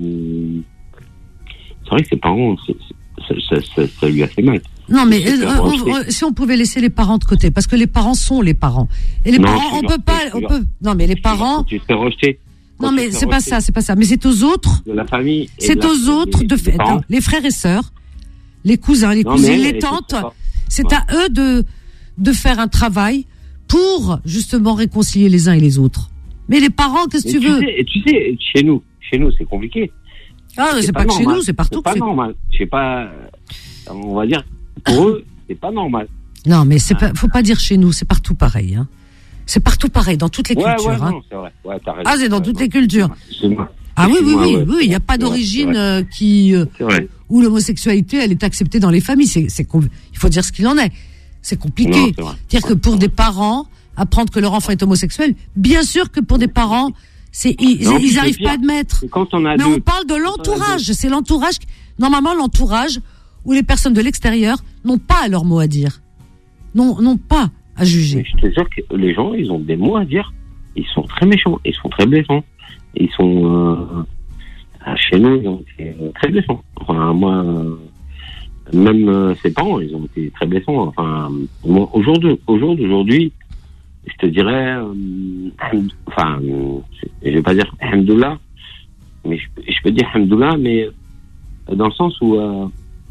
c'est vrai que ses parents, c'est, c'est, ça, ça, ça, ça lui a fait mal. Non, mais euh, on, on, si on pouvait laisser les parents de côté, parce que les parents sont les parents. Et les non, parents, on peut pas... On peut, non, mais les parents... Tu te fais rejeter. Non, mais c'est pas ça, c'est pas ça. Mais c'est aux autres. De la famille. C'est la, aux autres de faire. Les frères et sœurs, les cousins, les non, cousines, les tantes. C'est ouais. à eux de, de faire un travail pour, justement, réconcilier les uns et les autres. Mais les parents, qu'est-ce que tu, tu veux? sais, Tu sais, chez nous, chez nous, c'est compliqué. Ah, c'est, c'est pas, pas que chez nous, c'est partout. C'est pas c'est... normal. Je sais pas, on va dire, pour eux, c'est pas normal. Non, mais c'est ah. pas, faut pas dire chez nous, c'est partout pareil, hein. C'est partout pareil, dans toutes les ouais, cultures. Ouais, hein. non, c'est vrai. Ouais, t'as raison. Ah, c'est dans toutes les cultures. C'est moi. Ah oui, oui, oui, oui. Il n'y a pas d'origine euh, qui euh, où l'homosexualité, elle est acceptée dans les familles. C'est, c'est, il faut dire ce qu'il en est. C'est compliqué. Non, c'est dire que pour des parents, apprendre que leur enfant est homosexuel, bien sûr que pour des parents, c'est ils n'arrivent pas à admettre. Quand on a Mais deux, on parle de l'entourage. C'est l'entourage. Normalement, l'entourage où les personnes de l'extérieur n'ont pas leur mot à dire, non, non pas à juger. Mais je te jure que les gens, ils ont des mots à dire. Ils sont très méchants, ils sont très blessants. Ils sont euh, chez nous, ils ont été très blessants. Enfin, moi, euh, même euh, ses parents, ils ont été très blessants. Enfin, moi, au jour de, au jour d'aujourd'hui, je te dirais, euh, enfin, je vais pas dire Alhamdoulilah, mais je, je peux dire Alhamdoulilah, mais dans le sens où euh,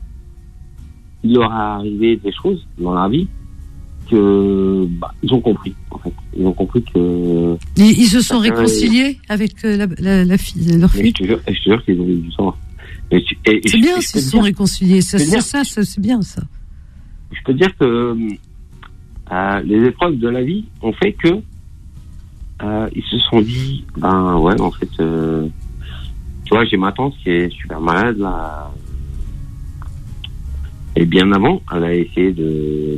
il leur est arrivé des choses dans la vie que bah, ils ont compris en fait ils ont compris que ils, ils se sont réconciliés euh, avec la, la, la fille leur fille. Je te jure, je te jure qu'ils ont eu du sang. Et, et, c'est et bien s'ils se sont dire, réconciliés, ça, c'est, ça, ça c'est bien ça. Je peux dire que euh, les épreuves de la vie ont fait que euh, ils se sont dit ben ouais en fait euh, tu vois j'ai ma tante qui est super malade là et bien avant elle a essayé de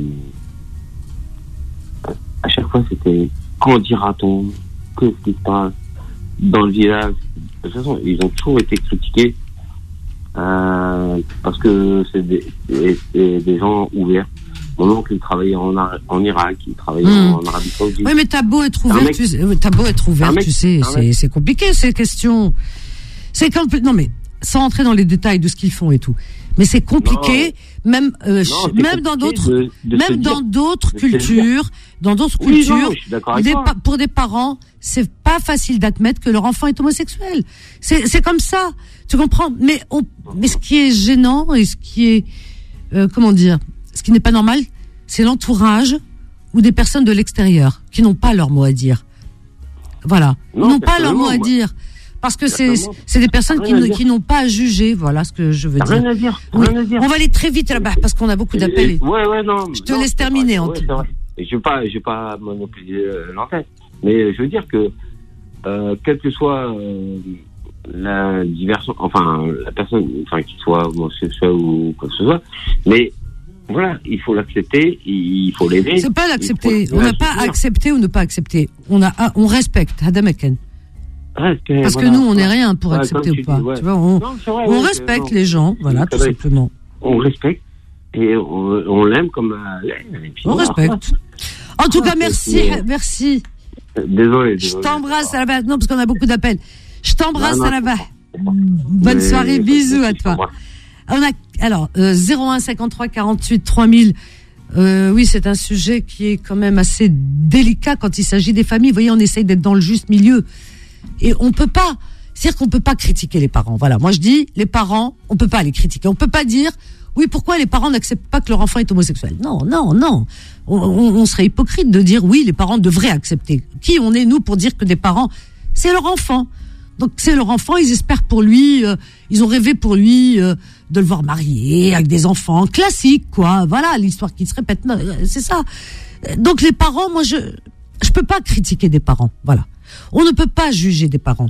à chaque fois, c'était quand dira-t-on, qu'est-ce qui se passe dans le village. De toute façon, ils ont toujours été critiqués euh, parce que c'est des, des, des gens ouverts. Mon oncle, il travaillait en, en Irak, il travaillait mmh. en Arabie Saoudite. Oui, mais t'as beau être ouvert, mec, tu sais, t'as beau être ouvert, mec, tu sais, c'est, c'est compliqué ces questions. C'est quand, non mais, sans entrer dans les détails de ce qu'ils font et tout. Mais c'est compliqué, non. même, euh, non, même dans d'autres, de, de même dans dire, d'autres cultures, dans d'autres oui, cultures, non, je suis d'accord avec des, pa- pour des parents, c'est pas facile d'admettre que leur enfant est homosexuel. C'est, c'est comme ça. Tu comprends? Mais on, mais ce qui est gênant et ce qui est, euh, comment dire, ce qui n'est pas normal, c'est l'entourage ou des personnes de l'extérieur qui n'ont pas leur mot à dire. Voilà. Non, ils n'ont pas leur mot à dire. Parce que c'est, c'est des personnes qui, ne, qui n'ont pas à juger, voilà ce que je veux dire. Rien à dire, rien oui. à dire. On va aller très vite là-bas parce qu'on a beaucoup d'appels. Et, ouais, ouais, non. Je te non, laisse terminer en ouais, tout cas. Je ne vais pas, je vais pas monopoliser euh, l'antenne, mais je veux dire que euh, quelle que soit euh, la diversion, enfin la personne, enfin qu'il soit homosexuel ou quoi que ce soit, mais voilà, il faut l'accepter, il faut l'aimer. C'est pas l'accepter. On n'a pas accepté ou ne pas accepter. On a, on respecte. Hadamaken. Respect, Parce voilà. que nous, on n'est rien pour ouais, accepter ou pas. Dis, ouais. Tu vois, on, non, vrai, on ouais, respecte les gens, voilà, tout simplement. On respecte et on, on l'aime comme euh, l'aime. On voilà. respecte. En tout ah, cas, merci, euh... merci. Désolé. Je t'embrasse à la base. Non, parce qu'on a beaucoup d'appels. Je t'embrasse à la base. Bonne soirée, bisous à toi. On a alors euh, zéro un cinquante-trois quarante-huit trois mille. Euh, oui, c'est un sujet qui est quand même assez délicat quand il s'agit des familles. Vous voyez, on essaye d'être dans le juste milieu. Et on peut pas, c'est-à-dire qu'on peut pas critiquer les parents. Voilà, moi je dis, les parents, on peut pas les critiquer. On peut pas dire, oui, pourquoi les parents n'acceptent pas que leur enfant est homosexuel? Non, non, non. On, on, on serait hypocrite de dire, oui, les parents devraient accepter. Qui on est, nous, pour dire que des parents, c'est leur enfant. Donc c'est leur enfant, ils espèrent pour lui, euh, ils ont rêvé pour lui euh, de le voir marié, avec des enfants, classique, quoi. Voilà, l'histoire qui se répète, c'est ça. Donc les parents, moi je je peux pas critiquer des parents, voilà. On ne peut pas juger des parents.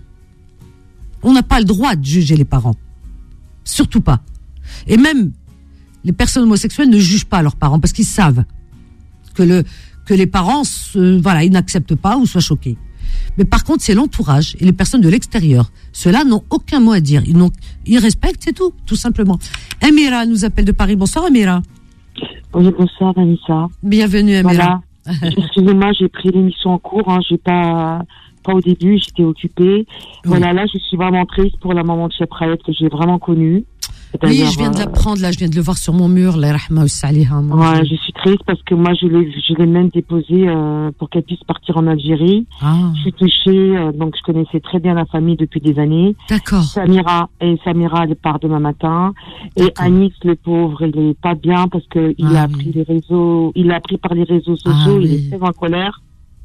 On n'a pas le droit de juger les parents. Surtout pas. Et même, les personnes homosexuelles ne jugent pas leurs parents parce qu'ils savent que, le, que les parents, se, voilà, ils n'acceptent pas ou soient choqués. Mais par contre, c'est l'entourage et les personnes de l'extérieur. Ceux-là n'ont aucun mot à dire. Ils, n'ont, ils respectent, c'est tout, tout simplement. Amira nous appelle de Paris. Bonsoir, Amira. Oui, bonsoir, Vanessa. Bienvenue, Amira. Voilà. Excusez-moi, j'ai pris l'émission en cours. Hein, j'ai pas... Pas au début, j'étais occupée. Oui. Voilà, là, je suis vraiment triste pour la maman de Cheb Khaled que j'ai vraiment connue. Oui, je viens de l'apprendre, là, je viens de le voir sur mon mur, la rahma ou saliha. Ouais, je suis triste parce que moi, je l'ai, je l'ai même déposé euh, pour qu'elle puisse partir en Algérie. Ah. Je suis touchée, euh, donc je connaissais très bien la famille depuis des années. D'accord. Samira, et Samira, elle part demain matin. D'accord. Et Anis, le pauvre, il est pas bien parce que il ah, a appris oui. les réseaux, il a appris par les réseaux sociaux, ah, il oui. est très en colère.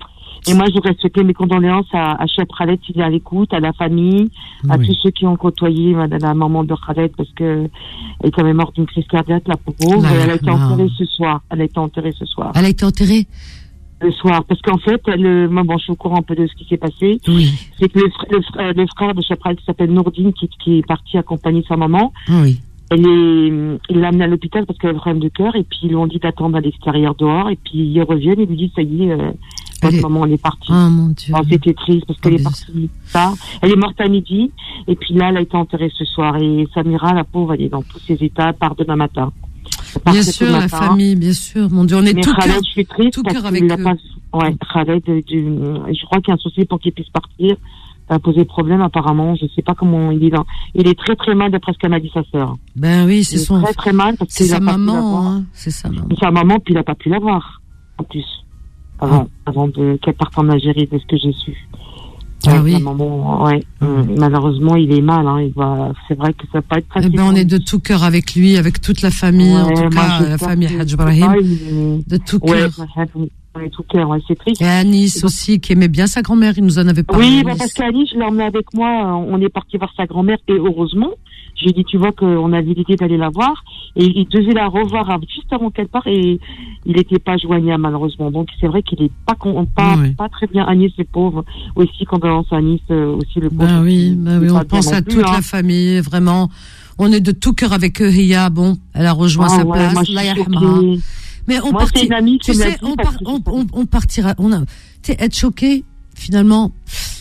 Et moi, j'aurais souhaité mes condoléances à, à Cheb Khaled, s'il est à l'écoute, à la famille, à oui. tous ceux qui ont côtoyé la, la maman de Khaled, parce que elle est quand même morte d'une crise cardiaque, la pauvre. Elle a été enterrée ce soir. Elle a été enterrée ce soir. Elle a été enterrée? Le soir. Parce qu'en fait, le, moi, bon, je suis au courant un peu de ce qui s'est passé. Oui. C'est que le, le, le frère de Cheb Khaled, qui s'appelle Nourdine, qui, qui est parti accompagner sa maman. Oui. Elle est, il l'a amenée à l'hôpital parce qu'elle a un problème de cœur, et puis ils lui ont dit d'attendre à l'extérieur dehors, et puis ils reviennent et lui disent, ça y est, euh, votre est... maman, elle est partie. Oh mon Dieu. Alors, c'était triste parce qu'elle oh, est partie tard. Elle est morte à midi, et puis là, elle a été enterrée ce soir, et Samira, la pauvre, elle est dans tous ses états, elle part demain matin. Bien sûr, la matin. famille, bien sûr. Mon Dieu, on est mais tout Khaled, cœur, je suis triste tout cœur parce avec qu'il eux. Pas... Ouais, Khaled, du... je crois qu'il y a un souci pour qu'il puisse partir. Ça a posé problème apparemment, je sais pas comment il est dans. Il est très très mal d'après ce qu'a m'a dit sa sœur. Ben oui, c'est il son. Est très très mal parce c'est qu'il sa a maman, pas pu hein. C'est sa maman. C'est sa maman, puis il a pas pu l'avoir en plus avant, ah. avant de qu'elle parte en Algérie, de ce que j'ai su. Ah ouais, oui. Sa maman, ouais. Mmh. Mmh. Malheureusement, il est mal. Hein. Il va. C'est vrai que ça va pas être facile. Eh ben, on est de tout cœur avec lui, avec toute la famille, ouais, en tout cas, la famille Hadj Ibrahim, il... de tout cœur. Ouais, Ouais, tout cœur, ouais, c'est triste. Et Anis aussi, qui aimait bien sa grand-mère, il nous en avait parlé. Oui, bah parce qu'Anis, je l'ai emmené avec moi, on est parti voir sa grand-mère, et heureusement, j'ai dit, tu vois qu'on avait l'idée d'aller la voir, et il devait la revoir juste avant qu'elle parte, et il n'était pas joignable, malheureusement. Donc, c'est vrai qu'il est pas, pas, oui. pas très bien. Anis, c'est pauvre. Aussi, condoléances à Anis, aussi le pauvre. Ben oui, ben oui, on pense à toute plus, hein. la famille, vraiment. On est de tout cœur avec eux. Hiya, bon, elle a rejoint ah, sa ouais, place. Moi, mais on Moi, partira, tu sais, on, par, on, on, on partira, on a, tu sais, être choqué, finalement,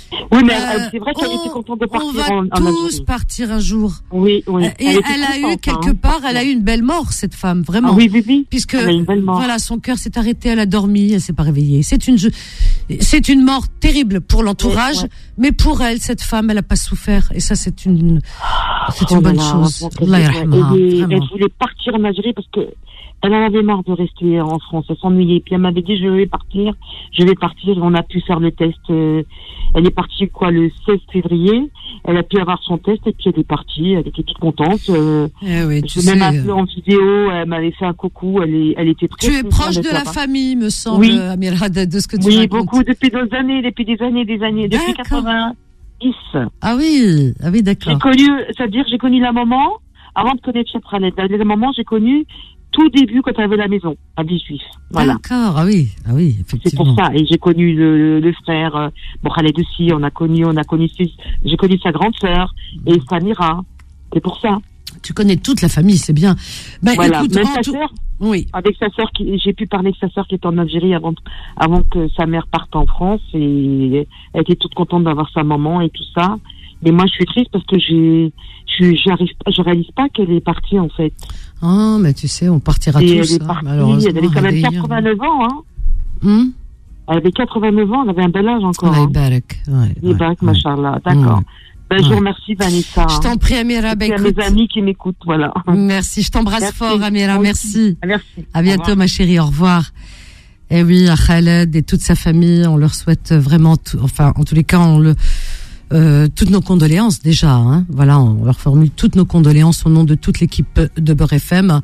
Oui, mais euh, c'est vrai qu'elle on, était contente de partir on va en, en tous Algérie. partir un jour. Oui, oui. Et elle, elle a contente, eu quelque hein. part, elle a eu une belle mort, cette femme, vraiment. Ah, oui, oui, oui. Puisque, elle a une belle mort. Voilà, son cœur s'est arrêté, elle a dormi, elle s'est pas réveillée. C'est une, c'est une mort terrible pour l'entourage, oui, ouais. mais pour elle, cette femme, elle a pas souffert. Et ça, c'est une, c'est oh une bonne là, chose. Allah yarhamha, elle, elle voulait partir en Algérie parce que elle en avait marre de rester en France, elle s'ennuyait. Puis elle m'avait dit, je vais partir, je vais partir. Et on a pu faire le test. Euh, elle est partie, quoi, le seize février. Elle a pu avoir son test et puis elle est partie. Elle était toute contente. Euh, eh oui, tu je sais, même appelé en vidéo. Elle m'avait fait un coucou. Elle est, elle était très Tu es proche de la famille, me semble, oui. Amira, de, de ce que tu oui, racontes. Oui, beaucoup, depuis des années, depuis des années, des années, depuis quatre-vingt-dix. Ah oui, ah oui, d'accord. J'ai connu, c'est-à-dire, j'ai connu la maman, avant de connaître Cheikh Khaled. La maman, j'ai connu tout début quand elle avait la maison, à Villejuif. Voilà. D'accord, ah oui, ah oui, effectivement. C'est pour ça. Et j'ai connu le, le frère, euh, bon, Khaled aussi, on a connu, on a connu, j'ai connu sa grande sœur, et Samira. C'est pour ça. Tu connais toute la famille, c'est bien. Ben, voilà. écoute, même en sa tout... sœur, oui. Avec sa sœur qui, j'ai pu parler avec sa sœur qui est en Algérie avant, avant que sa mère parte en France, et elle était toute contente d'avoir sa maman et tout ça. Mais moi, je suis triste parce que j'ai, je, j'arrive, je réalise pas qu'elle est partie, en fait. Ah, mais tu sais, on partira et tous. Elle est partie, elle avait quand même quatre-vingt-neuf ans, hein. Hum? Elle avait quatre-vingt-neuf ans, elle avait un bel âge encore. Allah barak. Ouais, barak, machallah. D'accord. Ben, ouais. Je vous remercie, Vanessa. Je t'en prie, Amira. Ben, écoute, mes amis qui m'écoutent, voilà. Merci, je t'embrasse merci. fort, Amira. Merci. Merci. À bientôt, ma chérie. Au revoir. Et oui, à Khaled et toute sa famille, on leur souhaite vraiment, tout, enfin, en tous les cas, on le, euh, toutes nos condoléances déjà. Hein. Voilà, on leur formule toutes nos condoléances au nom de toute l'équipe de Beurre F M.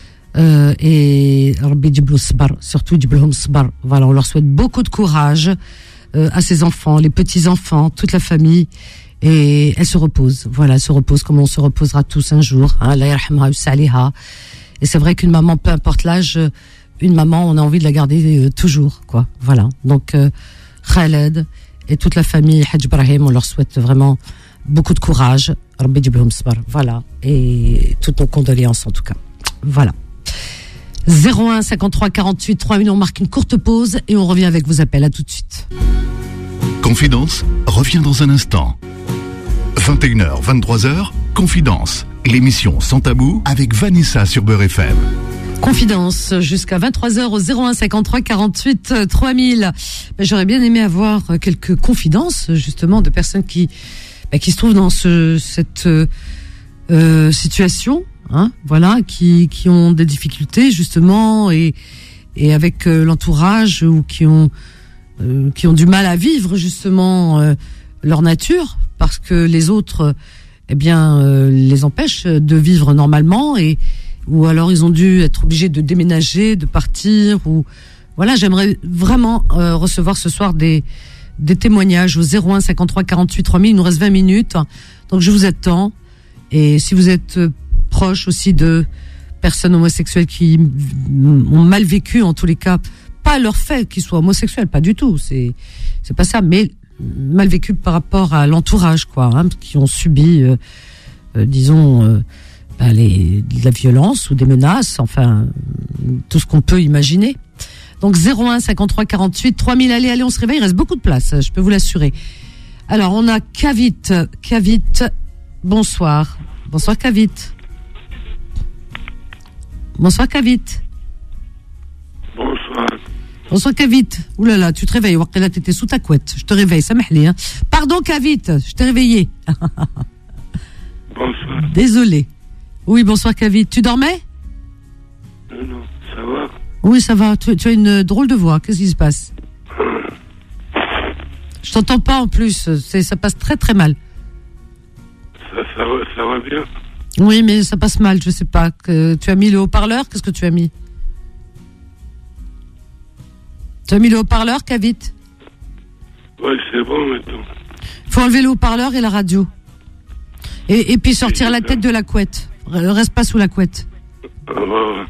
Euh, et surtout voilà, on leur souhaite beaucoup de courage euh, à ses enfants, les petits enfants, toute la famille. Et elle se repose, voilà, elle se repose comme on se reposera tous un jour. Hein, et c'est vrai qu'une maman, peu importe l'âge, une maman, on a envie de la garder euh, toujours, quoi. Voilà. Donc euh, Khaled et toute la famille Hadj Ibrahim, on leur souhaite vraiment beaucoup de courage. Voilà. Et toutes nos condoléances en tout cas. Voilà. zéro un cinquante-trois quarante-huit trois minutes, on marque une courte pause et on revient avec vos appels. À tout de suite. Confidence revient dans un instant. vingt et une heures, vingt-trois heures, Confidence, l'émission sans tabou avec Vanessa sur Beurre F M. Confidence jusqu'à vingt-trois heures au zéro un cinquante-trois quarante-huit trois mille. Ben, j'aurais bien aimé avoir quelques confidences justement de personnes qui ben, qui se trouvent dans ce, cette euh, situation, hein, voilà, qui qui ont des difficultés justement et et avec euh, l'entourage ou qui ont euh, qui ont du mal à vivre justement euh, leur nature parce que les autres eh bien euh, les empêchent de vivre normalement et ou alors ils ont dû être obligés de déménager, de partir, ou voilà, j'aimerais vraiment euh, recevoir ce soir des des témoignages au zéro un cinquante-trois quarante-huit trois mille. Il nous reste vingt minutes, donc je vous attends. Et si vous êtes proche aussi de personnes homosexuelles qui ont mal vécu, en tous les cas, pas leur fait qu'ils soient homosexuels, pas du tout, c'est c'est pas ça, mais mal vécu par rapport à l'entourage, quoi, hein, qui ont subi, euh, euh, disons. Euh, Ben les, de la violence ou des menaces, enfin, tout ce qu'on peut imaginer. Donc zéro un cinquante-trois quarante-huit trois mille, allez, allez, on se réveille, il reste beaucoup de place, je peux vous l'assurer. Alors, on a Kavit, Kavit, bonsoir. Bonsoir Kavit. Bonsoir Kavit. Bonsoir. Bonsoir Kavit. Ouh là là, tu te réveilles, là t'étais sous ta couette, je te réveille, ça m'ahli, hein. Pardon Kavit, je t'ai réveillé. Bonsoir. Désolé. Oui, bonsoir Kavit. Tu dormais ? Non, non, ça va. Oui, ça va. Tu, tu as une drôle de voix. Qu'est-ce qui se passe ? Je t'entends pas en plus. C'est, ça passe très très mal. Ça, ça, va, ça va bien. Oui, mais ça passe mal. Je sais pas. Que, tu as mis le haut-parleur ? Qu'est-ce que tu as mis ? Tu as mis le haut-parleur, Kavit ? Oui, c'est bon maintenant. Faut enlever le haut-parleur et la radio. Et, et puis sortir la tête de la couette. Reste pas sous la couette. Ah, ouais.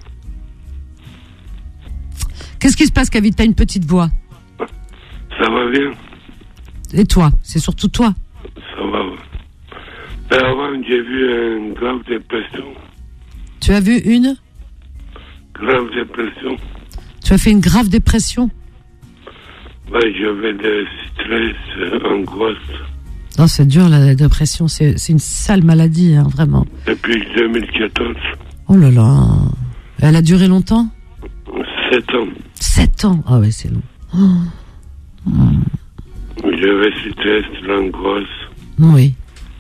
Qu'est-ce qui se passe, Kavit ? T'as une petite voix. Ça va bien. Et toi ? C'est surtout toi. Ça va, ouais. Ben, avant, j'ai vu une grave dépression. Tu as vu une ? Grave dépression. Tu as fait une grave dépression ? Ouais, j'avais des stress, euh, angoisse. Non, c'est dur, la dépression. C'est, c'est une sale maladie, hein, vraiment. Depuis deux mille quatorze. Oh là là. Elle a duré longtemps? Sept ans. Sept ans? Ah ouais, c'est long. Oh. Mm. J'avais le stress, l'angoisse. Oui.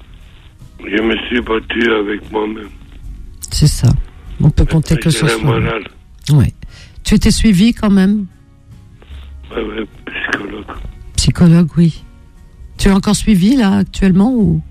Je me suis battu avec moi-même. C'est ça. On peut compter que sur soi. Oui. Tu étais suivi quand même? Oui, ouais, psychologue. Psychologue, oui. Tu es encore suivi là actuellement ou?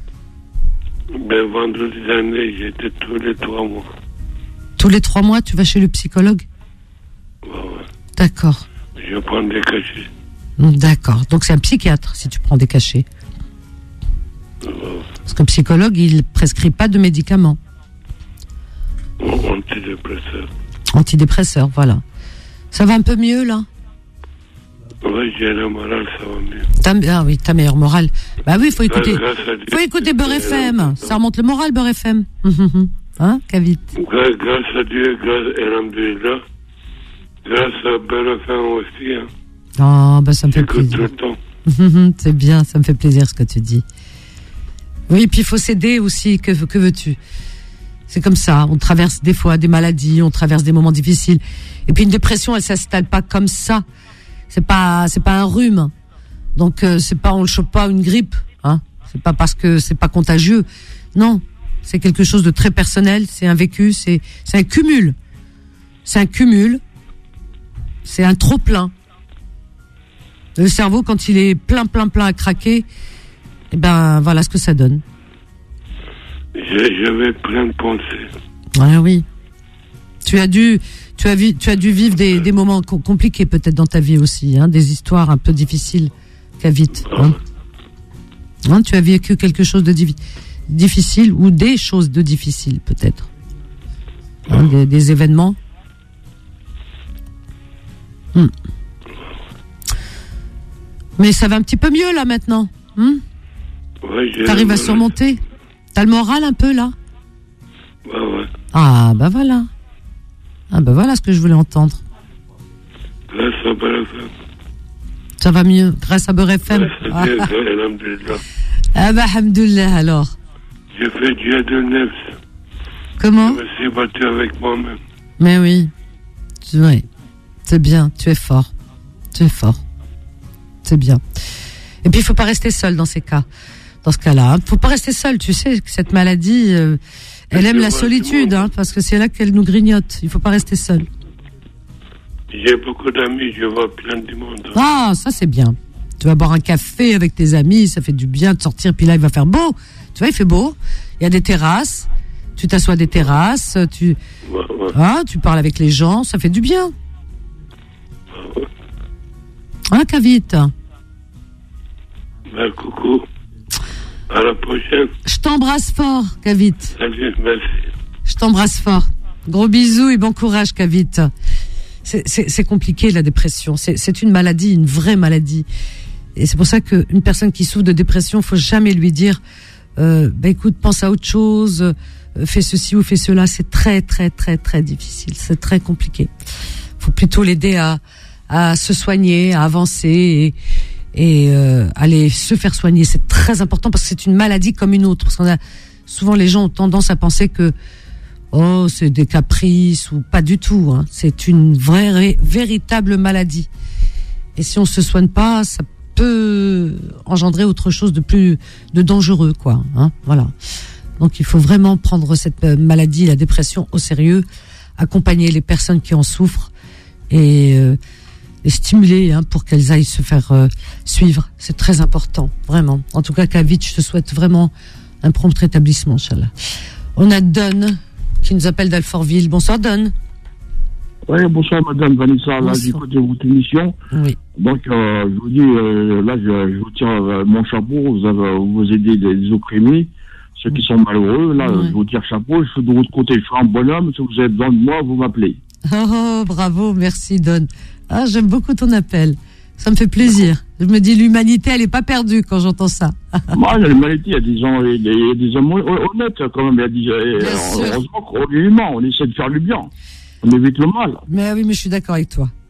Ben, vendredi dernier, j'étais tous les trois mois. Tous les trois mois, tu vas chez le psychologue? Ouais, ouais. D'accord. Je prends des cachets. D'accord. Donc c'est un psychiatre si tu prends des cachets. Ouais. Parce que le psychologue, il ne prescrit pas de médicaments. Antidépresseur. Antidépresseur, voilà. Ça va un peu mieux là? Oui, j'ai la morale, ça va mieux. T'as, ah oui, ta meilleure morale. Bah oui, il faut écouter. faut écouter Beurre F M. Ça remonte le moral, Beurre F M. Hein, Kavit? Grâce, grâce à Dieu, grâce à Alhamdulillah. Grâce à Beurre F M aussi. Hein. Oh, bah ça me fait J'écoute plaisir. tout le temps. C'est bien, ça me fait plaisir ce que tu dis. Oui, puis il faut s'aider aussi. Que, que veux-tu? C'est comme ça. On traverse des fois des maladies, on traverse des moments difficiles. Et puis une dépression, elle s'installe pas comme ça. C'est pas, c'est pas un rhume. Donc euh, c'est pas, on le chope pas une grippe. Hein. C'est pas parce que c'est pas contagieux. Non, c'est quelque chose de très personnel. C'est un vécu. C'est, c'est un cumul. C'est un cumul. C'est un trop plein. Le cerveau, quand il est plein, plein, plein à craquer, eh ben voilà ce que ça donne. J'avais plein de pensées. Ah oui. Tu as dû, tu as, vi, tu as dû vivre des, des moments co- compliqués peut-être dans ta vie aussi, hein, des histoires un peu difficiles, Kavit. Hein. Hein, tu as vécu quelque chose de di- difficile ou des choses de difficiles peut-être. Hein, des, des événements. Hmm. Mais ça va un petit peu mieux là maintenant. Hmm. Ouais, T'arrives à surmonter? T'as le moral un peu là? Ouais, ouais. Ah, bah voilà. Ah, bah voilà ce que je voulais entendre. Grâce à Beurre F M. Ça va mieux, grâce à Beurre F M. Grâce à Dieu, alhamdulillah. Ah, bah, alhamdulillah alors. J'ai fait du Jihad al-Nafs. Comment? Je me suis battu avec moi-même. Mais oui. Oui. C'est bien, tu es fort. Tu es fort. C'est bien. Et puis, il faut pas rester seul dans ces cas. Dans ce cas-là, hein. Faut pas rester seul. Tu sais que cette maladie, euh, elle aime la solitude, hein, parce que c'est là qu'elle nous grignote. Il faut pas rester seul. J'ai beaucoup d'amis, je vois plein de monde. Ah, ça c'est bien. Tu vas boire un café avec tes amis, ça fait du bien de sortir. Puis là, il va faire beau. Tu vois, il fait beau. Il y a des terrasses. Tu t'assois à des terrasses. Tu, ouais, ouais. Ah, tu parles avec les gens. Ça fait du bien. Ouais. Hein, Kavit? Ben, coucou. À la prochaine. Je t'embrasse fort, Kavit. Salut, merci. Je t'embrasse fort. Gros bisous et bon courage, Kavit. C'est, c'est, c'est compliqué, la dépression. C'est, c'est une maladie, une vraie maladie. Et c'est pour ça qu'une personne qui souffre de dépression, faut jamais lui dire, euh, bah écoute, pense à autre chose, euh, fais ceci ou fais cela. C'est très, très, très, très difficile. C'est très compliqué. Faut plutôt l'aider à, à se soigner, à avancer et, et euh, aller se faire soigner. C'est très important parce que c'est une maladie comme une autre. Parce qu'on a souvent, les gens ont tendance à penser que oh, c'est des caprices ou pas du tout. Hein. C'est une vraie, véritable maladie. Et si on se soigne pas, ça peut engendrer autre chose de plus, de dangereux, quoi. Hein. Voilà. Donc il faut vraiment prendre cette maladie, la dépression, au sérieux, accompagner les personnes qui en souffrent et euh, les stimuler hein, pour qu'elles aillent se faire euh, suivre. C'est très important, vraiment. En tout cas, Kavit, je te souhaite vraiment un prompt rétablissement, Inch'Allah. On a Don qui nous appelle d'Alfortville. Bonsoir, Don. Oui, bonsoir, madame Vanessa. Là, j'écoute votre émission. Oui. Donc, euh, je vous dis, euh, là, je, je vous tire euh, mon chapeau. Vous avez, vous aidez les opprimés, ceux qui sont malheureux. Là, oui. Je vous tire chapeau. Je suis de l'autre côté. Je suis un bonhomme. Si vous êtes besoin de moi, vous m'appelez. Oh, bravo. Merci, Don. Ah, j'aime beaucoup ton appel. Ça me fait plaisir. Je me dis, l'humanité, elle est pas perdue quand j'entends ça. Moi, l'humanité, il y a des gens, il y a des hommes honnêtes, quand même. Il y a des, heureusement qu'on est humain. On essaie de faire du bien. On évite le mal. Mais oui, mais je suis d'accord avec toi.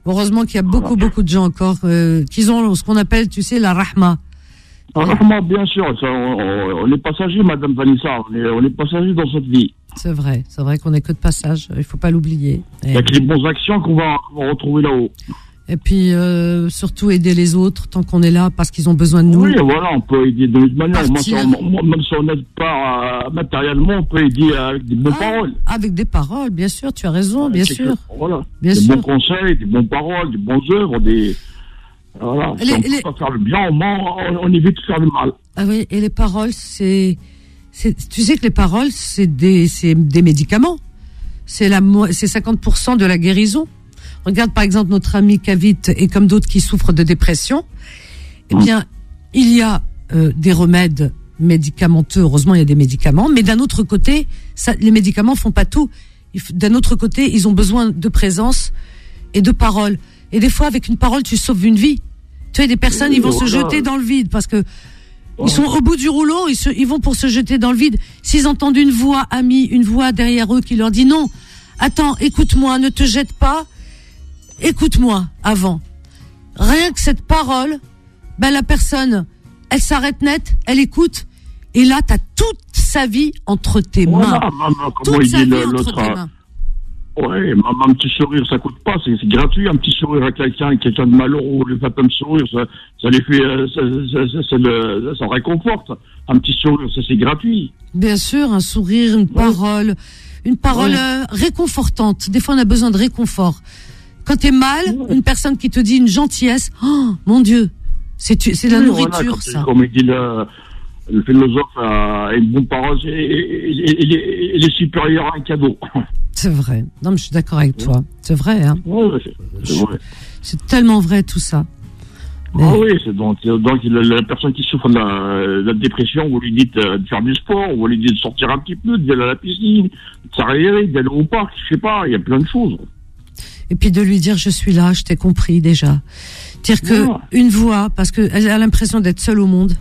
Heureusement qu'il y a beaucoup, voilà. beaucoup de gens encore euh, qui ont ce qu'on appelle, tu sais, la rahma. La rahma, bien sûr. Ça, on, on est passager, Madame Vanessa. On est, on est passager dans cette vie. C'est vrai. C'est vrai qu'on n'est que de passage. Il ne faut pas l'oublier. Il n'y a que les bonnes actions qu'on va, qu'on va retrouver là-haut. Et puis, euh, surtout aider les autres tant qu'on est là parce qu'ils ont besoin de nous. Oui, voilà, on peut aider de toute manière. Même si on, même si on n'aide pas euh, matériellement, on peut aider avec des bonnes ah, paroles. Avec des paroles, bien sûr, tu as raison, bien C'est sûr. Que, voilà, bien des sûr. bons conseils, des bonnes paroles, des bonnes œuvres, des... Voilà, si les, on ne peut les... pas faire le bien, on, on, on évite de faire le mal. Ah oui, et les paroles, c'est... c'est tu sais que les paroles, c'est des, c'est des médicaments. C'est, la, c'est cinquante pour cent de la guérison. Regarde par exemple notre ami Kavit et comme d'autres qui souffrent de dépression. Eh bien, mmh. il y a euh, des remèdes médicamenteux. Heureusement, il y a des médicaments. Mais d'un autre côté, ça, les médicaments font pas tout. D'un autre côté, ils ont besoin de présence et de parole. Et des fois, avec une parole, tu sauves une vie. Tu vois, des personnes, oui, ils vont voilà. se jeter dans le vide parce que ils sont au bout du rouleau. Ils, se, ils vont pour se jeter dans le vide. S'ils entendent une voix amie, une voix derrière eux qui leur dit non, attends, écoute-moi, ne te jette pas. Écoute-moi avant. Rien que cette parole, ben la personne, elle s'arrête net, elle écoute, et là, t'as toute sa vie entre tes mains. Voilà, maman, comment toute il sa dit vie le, entre l'autre. tes mains. Ouais, maman, un petit sourire, ça coûte pas, c'est, c'est gratuit, un petit sourire à quelqu'un, quelqu'un de malheureux, lui fait un sourire, ça, ça les fait, ça, ça, ça, ça, le, ça réconforte. Un petit sourire, ça c'est gratuit. Bien sûr, un sourire, une ouais. parole, une parole ouais. réconfortante. Des fois, on a besoin de réconfort. Quand t'es mal, ouais. une personne qui te dit une gentillesse, oh mon Dieu, c'est, c'est de la oui, nourriture, voilà, ça. Comme il dit le, le philosophe, a une bonne parole, il est, est supérieur à un cadeau. C'est vrai. Non, mais je suis d'accord avec toi. C'est vrai, hein. Oui, c'est, c'est vrai. C'est tellement vrai, tout ça. Mais... Ah oui, c'est donc, donc la, la personne qui souffre de la, de la dépression, vous lui dites de faire du sport, vous lui dites de sortir un petit peu, d'aller à la piscine, de s'arrêter, d'aller au parc, je sais pas, il y a plein de choses. Et puis de lui dire je suis là, je t'ai compris déjà. Dire que ouais. une voix, parce qu'elle a l'impression d'être seule au monde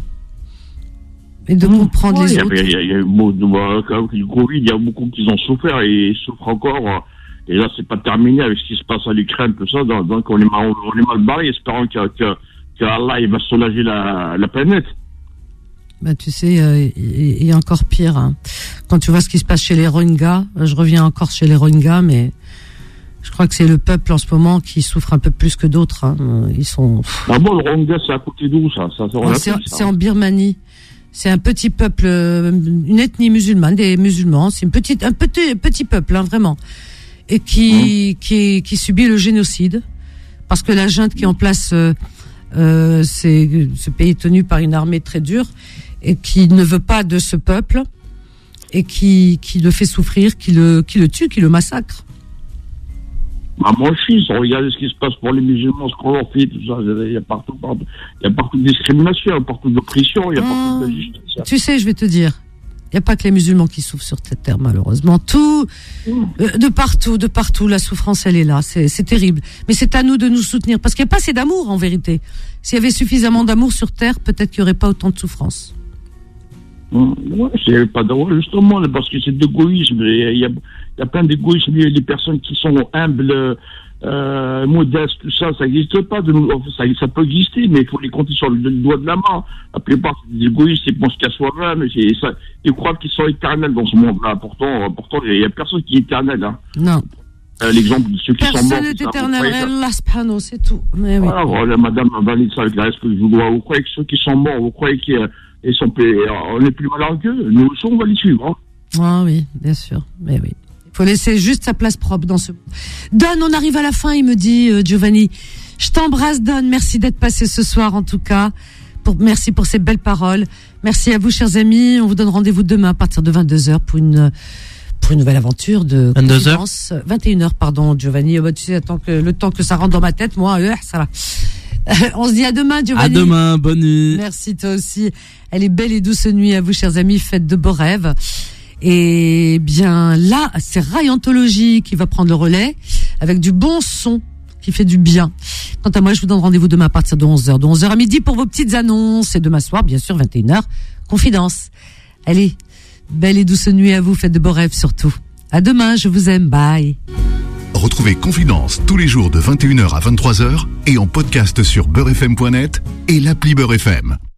et de mmh. comprendre ouais, les y autres. Il y a, y a, avec le Covid, il y a beaucoup qui ont souffert et souffrent encore. Et là, c'est pas terminé avec ce qui se passe à l'Ukraine, tout ça. Donc on est mal, on est mal barré, espérant que, que, que Allah il va soulager la, la planète. Bah, tu sais, il euh, y, y a encore pire. Hein. Quand tu vois ce qui se passe chez les Rohingyas, je reviens encore chez les Rohingyas, mais je crois que c'est le peuple en ce moment qui souffre un peu plus que d'autres. Hein. Ils sont. Ah bon, le Rohingya, c'est à côté d'où ça, ça, ça oh, c'est, c'est en Birmanie. C'est un petit peuple, une ethnie musulmane, des musulmans. C'est une petite, un petit, petit peuple, hein, vraiment, et qui, mmh. qui, qui subit le génocide parce que la junte qui est en place, euh, euh, c'est ce pays est tenu par une armée très dure et qui ne veut pas de ce peuple et qui, qui le fait souffrir, qui le, qui le tue, qui le massacre. Bah, moi aussi, regardez ce qui se passe pour les musulmans, ce qu'on leur fait, tout ça. Il y a partout, partout, il y a partout de discrimination, il y a partout d'oppression, il y a ah, partout de justice. Tu sais, je vais te dire, il n'y a pas que les musulmans qui souffrent sur cette terre, malheureusement. Tout, mmh. euh, de partout, de partout, la souffrance, elle est là. C'est, c'est terrible. Mais c'est à nous de nous soutenir, parce qu'il n'y a pas assez d'amour, en vérité. S'il y avait suffisamment d'amour sur terre, peut-être qu'il n'y aurait pas autant de souffrance. Mmh. Ouais, c'est pas d'amour, justement, parce que c'est d'égoïsme. Il y a, il y a plein d'égoïsme. Il y a des personnes qui sont humbles, euh, modestes, tout ça, ça n'existe pas. De nous, ça, ça peut exister, mais il faut les compter sur le, le doigt de la main. La plupart, c'est des égoïstes, ils pensent qu'à soi-même. C'est, ça, ils croient qu'ils sont éternels dans ce monde-là. Pourtant, pourtant, il n'y a personne qui est éternel. Hein. Non. Euh, l'exemple de ceux qui personne sont morts. Personne n'est éternel, Allah subhanahu, c'est tout. Mais oui. Voilà, voilà, madame Vanessa, avec la respect que je vous dois, vous croyez que ceux qui sont morts, vous croyez qu'ils sont, on est plus malins qu'eux? Nous aussi, on va les suivre. Hein. Ah oui, bien sûr, mais oui. Il faut laisser juste sa place propre dans ce... Don, on arrive à la fin, il me dit, euh, Giovanni. Je t'embrasse, Don. Merci d'être passé ce soir, en tout cas. Pour, merci pour ces belles paroles. Merci à vous, chers amis. On vous donne rendez-vous demain à partir de vingt-deux heures pour une, pour une nouvelle aventure de vingt-deux heures vingt et une heures, pardon, Giovanni. Oh, bah, tu sais, attends que, le temps que ça rentre dans ma tête, moi, euh, ça va. On se dit à demain, Giovanni. À demain, bonne nuit. Merci, toi aussi. Elle est belle et douce nuit à vous, chers amis. Faites de beaux rêves. Et bien là, c'est Rayantologie qui va prendre le relais avec du bon son qui fait du bien. Quant à moi, je vous donne rendez-vous demain à partir de onze heures. De onze heures à midi pour vos petites annonces. Et demain soir, bien sûr, vingt et une heures, confidence. Allez, belle et douce nuit à vous. Faites de beaux rêves surtout. À demain, je vous aime. Bye. Retrouvez Confidence tous les jours de vingt et une heures à vingt-trois heures et en podcast sur beurre f m point net et l'appli Beurre F M.